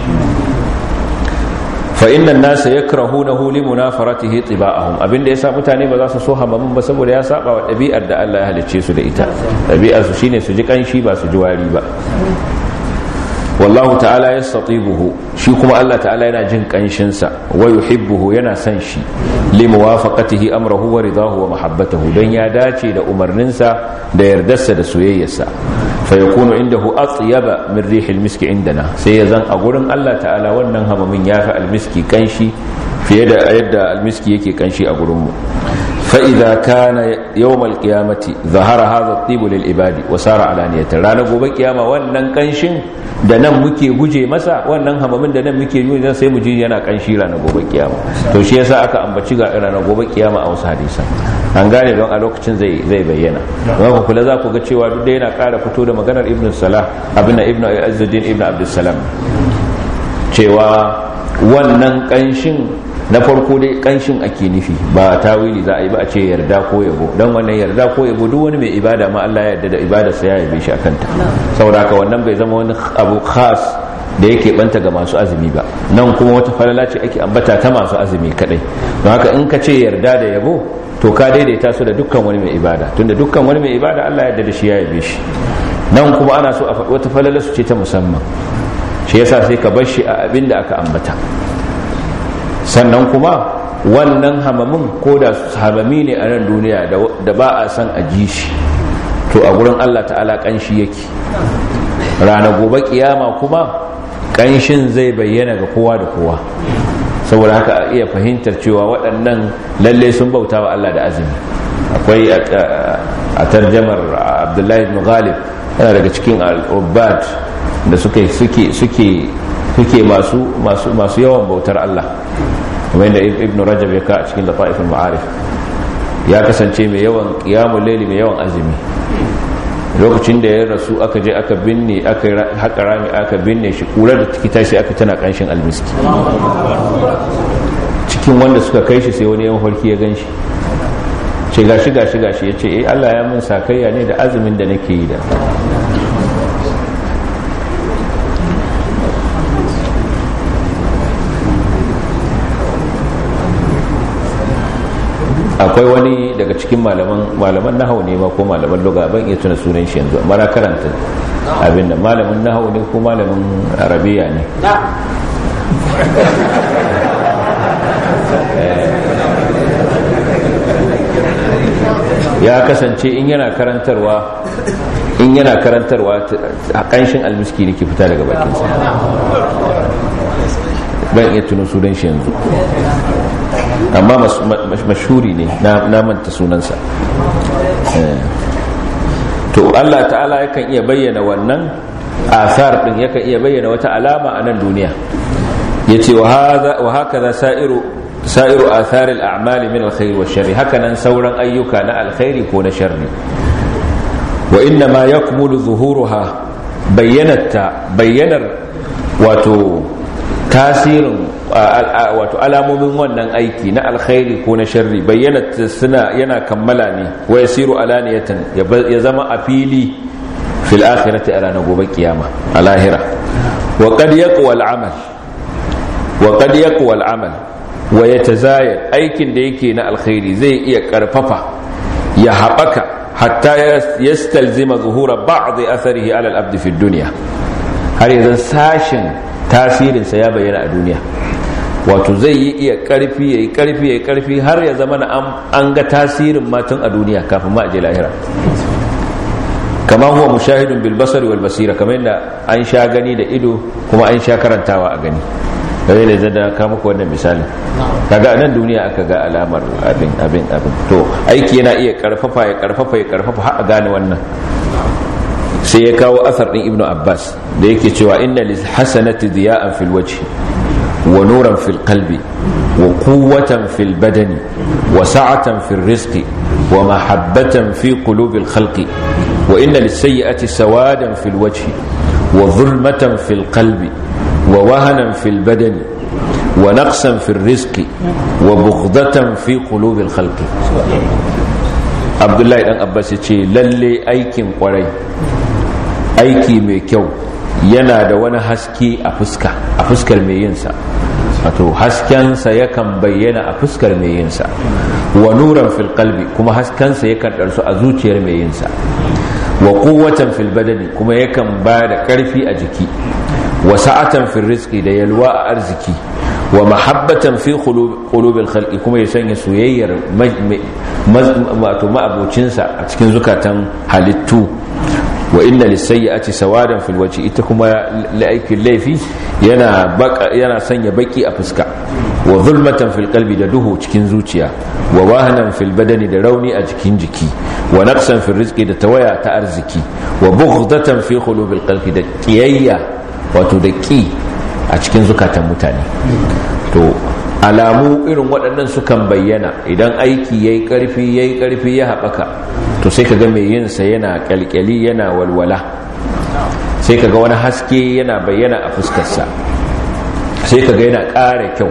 fa inna an-nasa yakrahunahu li munafaratihi tiba'ahum abinda yasa mutane ba za su so hamamin ba saboda ya saba wa dabi'ar da Allah ya halicce su da ita dabi'ar su shine su ji kanshi ba su ji wari ba wallahu ta'ala yastatibuhu shi kuma Allah ta'ala yana jin kanshin sa wa yuhibbuhu yana san shi li muwafaqatihi amrahu wa ridahu wa mahabbatahu dan ya dace da umarnin sa da yardarsa da soyayyarsa fa yakunu indahu atyaba min rihil miski indana sai ya zan a gurin Allah ta'ala wannan hamamin yafi almiski kanshi fiye da yadda almiski yake kanshi a gurin mu fa idza kana yawm alqiyamati zahara hadha at-tib lil ibadi wa sara alaniyatan rana gobe kiyama wannan kanshin da nan muke guje masa wannan hamamin da nan muke yi sai mu ji yana kanshi ranar gobe kiyama to shi yasa aka ambaci ga ranar gobe kiyama a wasu hadisan an gane don a lokacin zai zai bayyana don ku kula za ku ga cewa duk da yana ƙara fito da maganar ibn salah abin ibn azzuddin ibn abdus salam cewa wannan kanshin na farko dai kanshin ake nufi ba tawili za a yi ba a ce yarda ko yabo don wannan yarda ko yabo duk wani mai ibada ma Allah ya yarda da ibadarsa ya yabe shi akan ta saboda haka wannan bai zama wani abu khas da yake banta ga masu azumi ba nan kuma wata falala ce ake ambata ta masu azumi kadai don haka in ka ce yarda da yabo to ka daidaita su da dukkan wani mai ibada tunda dukkan wani mai ibada Allah ya yarda da shi ya yabe shi nan kuma ana so a faɗi wata falala su ce ta musamman shi yasa sai ka bar shi a abin da aka ambata sannan kuma wannan hamamin ko da hamami ne a nan duniya da ba a san a ji shi to a gurin Allah ta'ala kanshi yake rana gobe kiyama kuma kanshin zai bayyana ga kowa da kowa saboda haka a iya fahimtar cewa waɗannan lalle sun bauta wa Allah da azumi akwai a tarjamar Abdullahi ibn Ghalib yana daga cikin al-ubbad da suke suke suke suke masu masu masu yawan bautar Allah wanda ibn Rajab ya ka a cikin Lataif al-Ma'arif ya kasance mai yawan qiyamul layli mai yawan azumi lokacin da ya rasu aka je aka binne aka haƙa rami aka binne shi kurar da take tashi aka tana kanshin almiski cikin wanda suka kai shi sai wani yan farki ya ganshi ce gashi gashi gashi yace eh Allah ya mun sakayya ne da azumin da nake yi da akwai wani daga cikin malaman malaman nahwu ne ma ko malaman lugha ban iya tuna sunan shi yanzu amma karanta abin da malamin nahwu ne ko malamin arabiya ne ya kasance in yana karantarwa in yana karantarwa a kanshin almiski ne ke fita daga bakinsa ban iya tuno sunan shi yanzu amma mashhuri ne na manta sunansa. To Allah ta'ala yakan iya bayyana wannan asar din, yakan iya bayyana wata alama a nan duniya. Yace wa hadha wa hakaza sa'iru sa'iru athar al-a'mal min al-khair wa sharri, hakanan sauran ayyuka na alkhairi ko na sharri. Wa inna ma yakmulu zuhuruha, bayyanata bayyanar wato tasirin wato alamomin wannan aiki na alkhairi ko na sharri bayyana suna yana kammala ne wa yasiru alaniyatan ya zama a fili fil akhirati a ranar gobe kiyama a lahira. wa qad yaqwa al-amal wa qad yaqwa al-amal wa yatazayad, aikin da yake na alkhairi zai iya karfafa ya haɓaka hatta yastalzima zuhura ba'd atharihi ala al-abd fi ad-dunya, har yanzu sashin tasirinsa ya bayyana a duniya. Wato zai yi iya karfi ya yi karfi ya yi karfi har ya zama na an ga tasirin matan a duniya kafin ma a je lahira, kama huwa mushahidun bil basari wal basira, kamar yadda an sha gani da ido kuma an sha karantawa a gani. Kai ne zan ka muku wannan misali, kaga a nan duniya aka ga alamar abin abin abin to aiki yana iya karfafa ya karfafa ya karfafa har a gane wannan. Sai ya kawo asar din Ibn Abbas da yake cewa inna lil hasanati diya'an fil wajhi wa nuran fil qalbi wa quwwatan fil badani wa sa'atan fil rizqi wa mahabbatan fi qulubil khalqi wa inna lis sayyi'ati sawadan fil wajhi wa dhulmatan fil qalbi wa wahanan fil badani wa naqsan fil rizqi wa bughdatan fi qulubil khalqi. Abdullahi dan Abbas ya ce lalle aikin kwarai, aiki mai kyau yana da wani haske a fuska a fuskar mai yinsa, wato haskensa yakan bayyana a fuskar mai yinsa. Wa nuran fil qalbi, kuma haskensa yakan darsu a zuciyar mai yinsa. Wa quwwatan fil badani, kuma yakan ba da karfi a jiki. Wa sa'atan fil rizqi, da yalwa a arziki. Wa mahabbatan fi qulubil khalqi, kuma ya sanya soyayyar wato ma'abocinsa a cikin zukatan halittu. Wa inna lisayyi'ati sawadan fil wajhi, ita kuma aikin laifi yana baka yana sanya baki a fuska. Wa zulmatan fil qalbi, da duhu cikin zuciya. Wa wahnan fil badani, da rauni a cikin jiki. Wa naqsan fil rizqi, da tawaya ta arziki. Wa bughdatan fi qulubil qalbi, da qiyayya wato da ki a cikin zukatan mutane. To alamu irin waɗannan sukan bayyana idan aiki yayi karfi yayi karfi ya haɓaka, to sai kaga mai yin sa yana kyalkyali yana walwala, sai kaga wani haske yana bayyana a fuskarsa, sai kaga yana ƙara kyau,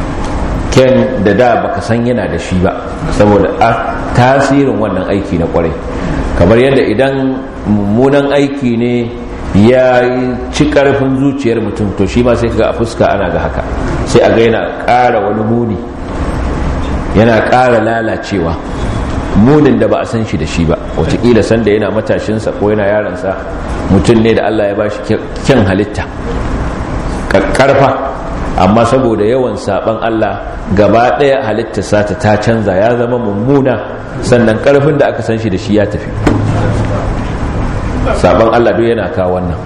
ken da da baka san yana da shi ba saboda tasirin wannan aiki na kwarai. Kamar yadda idan mummunan aiki ne ya ci karfin zuciyar mutum, to shi ma sai kaga a fuska ana ga haka, sai a ga yana ƙara wani muni, yana ƙara lalacewa, munin da ba a san shi da shi ba. Wataƙila sanda yana matashinsa ko yana yaransa mutum ne da Allah ya ba shi kyan halitta ƙarfa, amma saboda yawan saɓan Allah gaba ɗaya halittarsa ta ta canza, ya zama mummuna, sannan ƙarfin da aka san shi da shi ya tafi. Saɓan Allah duk yana kawo wannan.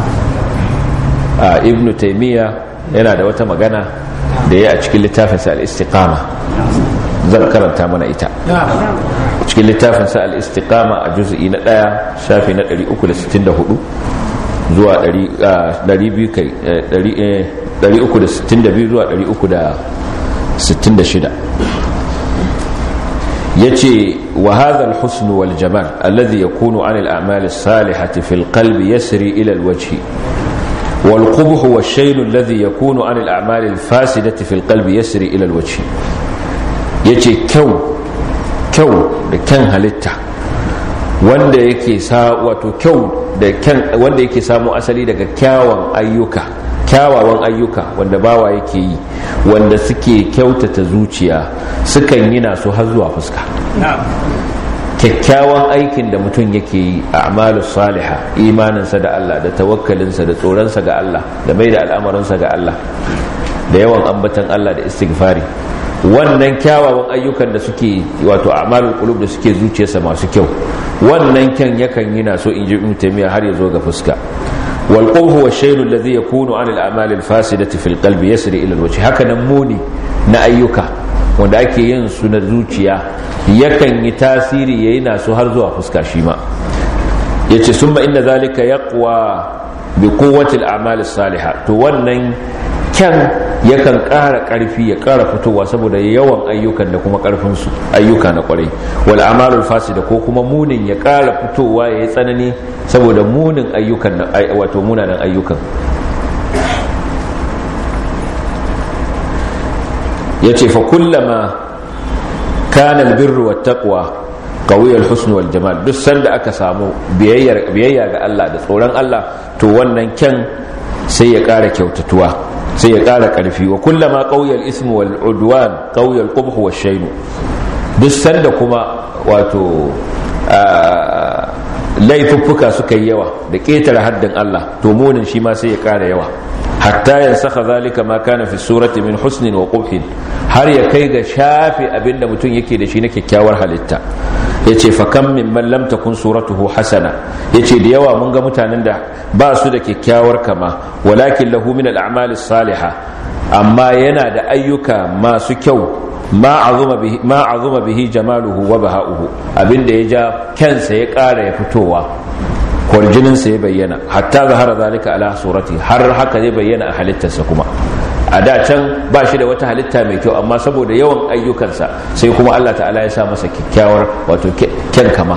Ibn Taymiyyah yana da wata magana da ya a cikin littafinsa al-istiqama, zan karanta mana ita. Cikin littafinsa al-istiqama a juz'i na ɗaya shafi na ɗari uku da sittin da hudu zuwa ɗari uku da sittin da biyu zuwa ɗari uku da sittin da shida. yace wa hadha al-husn wal jamal alladhi yakunu 'an al-a'mal as-salihati fi al-qalbi yasri ila al-wajhi wal qubh wash-shayl alladhi yakunu 'an al-a'mal al-fasidati fi al-qalbi yasri ila al-wajhi. yace kyau kyau da kyan halitta wanda yake sa wato kyau da kyan wanda yake samu asali daga kyawun ayyuka, kyawawan ayyuka wanda bawa yake yi wanda suke kyautata zuciya sukan yi nasu har zuwa fuska. Kyakkyawan aikin da mutum yake yi a a'malus salihah, imaninsa da Allah da tawakkalinsa da tsoronsa ga Allah da mai da al'amarinsa ga Allah da yawan ambatan Allah da istighfari, wannan kyawawan ayyukan da suke wato a'malul qulub da suke zuciyarsa masu kyau, wannan kyan yakan yi naso inji Ibn Taymiyyah har ya zo ga fuska. wal qubhu wash-shaylu alladhi yakunu 'ala al-a'mal al-fasidati fil qalbi yasri ila al-wajh, haka nan muni na ayyuka wanda ake yin su na zuciya yakan yi tasiri yayi naso har zuwa fuska shi ma. yace summa inna zalika yaqwa bi quwwati al-a'mal as-salihah, to wannan kyan yakan ƙara ƙarfi ya ƙara fitowa saboda yawan ayyukan da kuma ƙarfin su ayyuka na ƙwarai. wal a'malul fasida ko kuma munin ya ƙara fitowa yayi tsanani saboda munin ayyukan wato munanan ayyukan. yace fa kullama kana albirru wattaqwa qawiy alhusn waljamal, duk sanda aka samu biyayya biyayya ga Allah da tsoron Allah to wannan kyan sai ya ƙara kyautatuwa sai ya ƙara ƙarfi. wa kullama qawiy alism waludwan qawiy alqubh washayn, duk sanda kuma wato laifuffuka suka yi yawa da ƙetare haddin Allah to munin shi ma sai ya ƙara yawa. hatta yansakha zalika ma kana fi surati min husnin wa qubhin, har ya kai ga shafi abinda mutum yake da shi na kyakkyawar halitta. yace fa kam min man lam takun suratuhu hasana, yace da yawa mun ga mutanen da ba su da kyakkyawar kama walakin lahu min al-a'mal as-salihah, amma yana da ayyuka masu kyau ma azuma bihi ma azuma bihi jamaluhu wa baha'uhu, abinda ya ja kansa ya ƙara ya fitowa, kwarjininsa ya bayyana, hatta zahara zalika ala surati, har haka zai bayyana a halittarsa. kuma a da can ba shi da wata halitta mai kyau, amma saboda yawan ayyukansa sai kuma Allah ta'ala ya sa masa kyakkyawar wato kyan kama.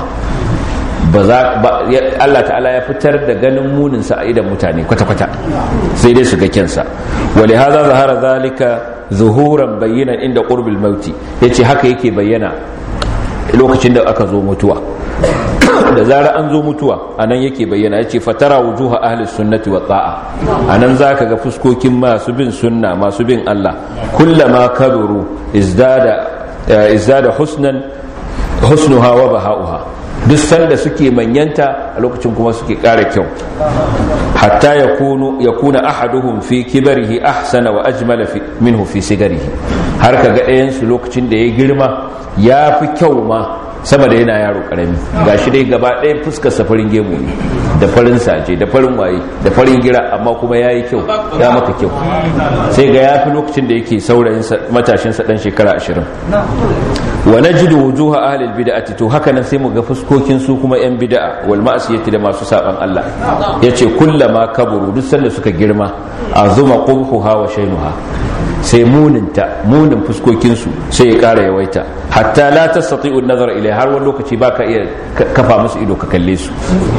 Allah ta'ala ya fitar da ganin muninsa a idan mutane kwata-kwata sai dai su ga kyansa. wali hadha zahara zalika zuhuran bayyinan inda qurbil mauti, yace haka yake bayyana lokacin da aka zo mutuwa. da zara an zo mutuwa anan yake bayyana. yace fatara wujuha ahli sunnati wa ta'a, anan zaka ga fuskokin masu bin sunna masu bin Allah, kullama kaburu izdada izdada husnan husnuha wa baha'uha, duk sanda suke manyanta a lokacin kuma suke ƙara kyau. hatta yakunu yakuna ahaduhum fi kibarihi ahsana wa ajmala minhu fi sigarihi, har kaga ɗayan su lokacin da ya girma ya fi kyau ma sama da yana yaro karami. gashi dai gaba ɗaya fuskar safarin gemu ne da farin saje da farin waye da farin gira, amma kuma yayi kyau ya maka kyau sai ga yafi lokacin da yake saurayin matashin sa dan shekara ashirin. wa najidu wujuha ahli albid'ati, to haka nan sai mu ga fuskokin su kuma yan bid'a wal ma'siyati da masu saban Allah. yace kullama kaburu, duk sanda suka girma azuma qubhuha wa shaynuha, sai muninta munin fuskokinsu sai ya ƙara yawaita. hatta la tastati'u an-nazar ilai, har wani lokaci baka iya kafa musu ido ka kalle su.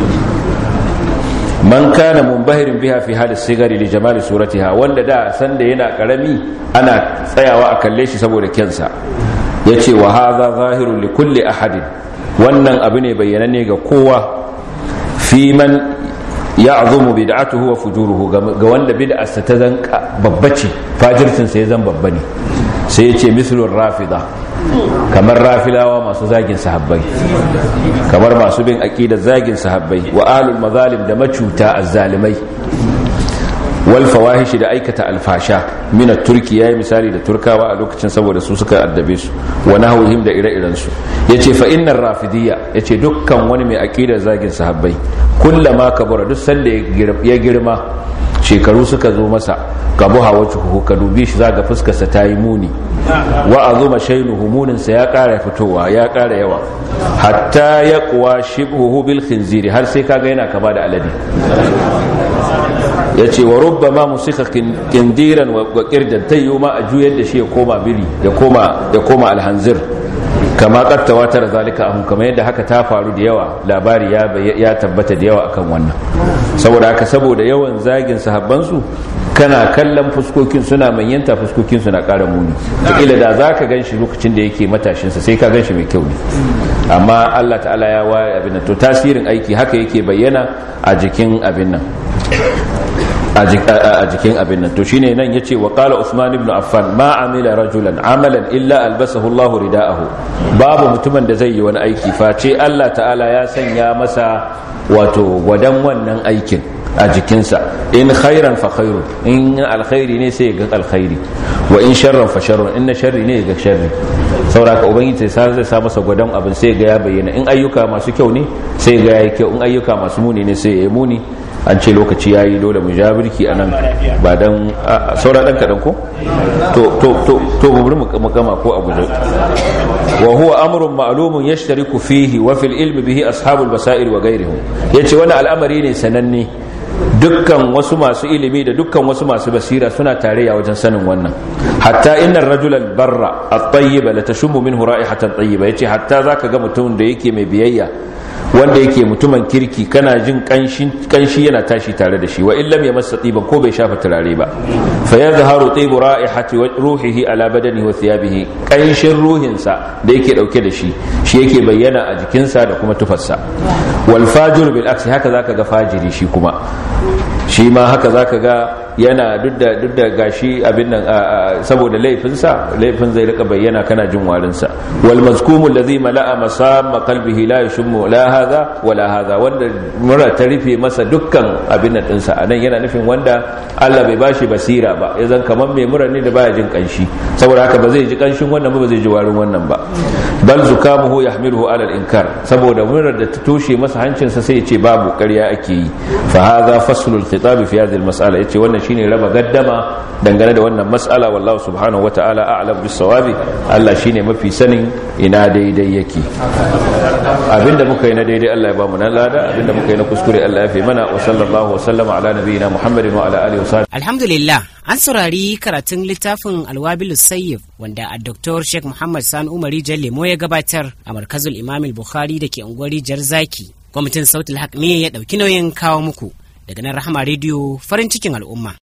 man kana munbahirin biha fi hadis sigari li jamali suratiha, wanda da sanda yana karami ana tsayawa a kalle shi saboda kyansa. yace wa hadha zahirun li kulli ahadin, wannan abu ne bayyananne ga kowa. fi man ya'zumu bid'atuhu wa fujuruhu, ga wanda bid'arsa ta zan babbace fajircin sa ya zan babba ne. sai yace mislur rafida, kamar rafilawa masu zagin sahabbai, kamar masu bin aqidar zagin sahabbai, wa alul mazalim da macuta azzalimai, wal fawahish da aikata alfasha min at-turki, yayi misali da turkawa a lokacin saboda su suka addabe su, wa nahwihim da ire-iren su. yace fa innar rafidiyya, yace dukkan wani mai aqidar zagin sahabbai, kullama kabura, duk sanda ya girma shekaru suka zo masa, kabuha wajhuhu, ka dubi shi zaga fuskar sa tayi muni, wa azuma shaynuhu, munin sa ya ƙara fitowa ya ƙara yawa, hatta yaqwa shibhuhu bil khinziri, har sai kaga yana kama da alade. yace wa rubbama musikha kindiran wa qirdan, tayyuma a juyar da shi ya koma biri ya koma ya koma alhanzir, kama qad tawatar zalika ahum, kamar yadda haka ta faru da yawa, labari ya ya tabbata da yawa akan wannan. saboda haka saboda yawan zagin sahabban su, kana kallon fuskokin suna manyanta, fuskokin suna ƙara muni. kila da zaka ganshi lokacin da yake matashin sa sai ka ganshi mai kyau ne, amma Allah ta'ala ya waye abin nan, to tasirin aiki haka yake bayyana a jikin abin nan. a jikin abin nan to shine nan yace wa qala Uthman ibn Affan ma amila rajulan amalan illa albasahu Allah ridaahu babu mutumin da zai yi wani aiki face Allah ta'ala ya sanya masa wato gwadan wannan aikin a jikinsa in khairan fa khairu in alkhairi ne sai ga alkhairi wa in sharran fa sharrun in sharri ne ga sharri sauraka ubangiji sai zai sa masa gwadan abin sai ga ya bayyana in ayyuka masu kyau ne sai ga yayi kyau in ayyuka masu muni ne sai ya muni an ce lokaci yayi dole mu ja birki anan ba dan saura dan kadan ko to to to to bari mu kama ko a guje wa huwa amrun ma'lumun yashtariku fihi wa fil ilmi bihi ashabul basair wa ghayrihim yace wannan al'amari ne sananne dukkan wasu masu ilimi da dukkan wasu masu basira suna tarayya wajen sanin wannan hatta innar rajulal barra at-tayyiba la tashummu minhu ra'ihatan tayyiba yace hatta zaka ga mutum da yake mai biyayya wanda yake mutumin kirki kana jin kanshi yana tashi tare da shi wa illam yamassa tiban ko bai shafa turare ba fa yadhharu tibu ra'ihati ruhihi ala badanihi wa thiyabihi kanshin ruhinsa da yake dauke da shi shi yake bayyana a jikinsa da kuma tufarsa wal fajir bil aksi haka zaka ga fajiri shi kuma shi ma haka zaka ga yana duk da duk da gashi abin nan saboda laifinsa laifin zai rika bayyana kana jin warinsa wal mazkumu alladhi mala'a masama qalbihi la yashmu la hadha wala hadha wanda mura ta rufe masa dukkan abin nan dinsa anan yana nufin wanda Allah bai bashi basira ba yanzu kaman mai mura ne da baya jin kanshi saboda haka ba zai ji kanshin wannan ba ba zai ji warin wannan ba bal zukamuhu yahmiluhu ala al-inkar saboda murar da ta toshe masa hancinsa sai ya ce babu ƙarya ake yi fa hadha faslul khitab fi hadhihi al-mas'ala yace wannan shine raba gaddama dangane da wannan mas'ala wallahu subhanahu wata'ala a'lam bis-sawabi Allah shine mafi sanin ina daidai yake abinda muka yi na daidai Allah ya ba mu na lada abinda muka yi na kuskure Allah ya fi mana wa sallallahu wa sallama ala nabiyyina Muhammadin wa ala alihi wa sahbihi alhamdulillah an saurari karatun littafin alwabilus sayyib wanda a Dr. Sheikh Muhammad Sani Umari Jallemo ya gabatar a markazul Imam al-Bukhari dake unguwar Jarzaki kwamitin Sautul Haq ne ya dauki nauyin kawo muku daga nan Rahama Radio farin cikin al'umma.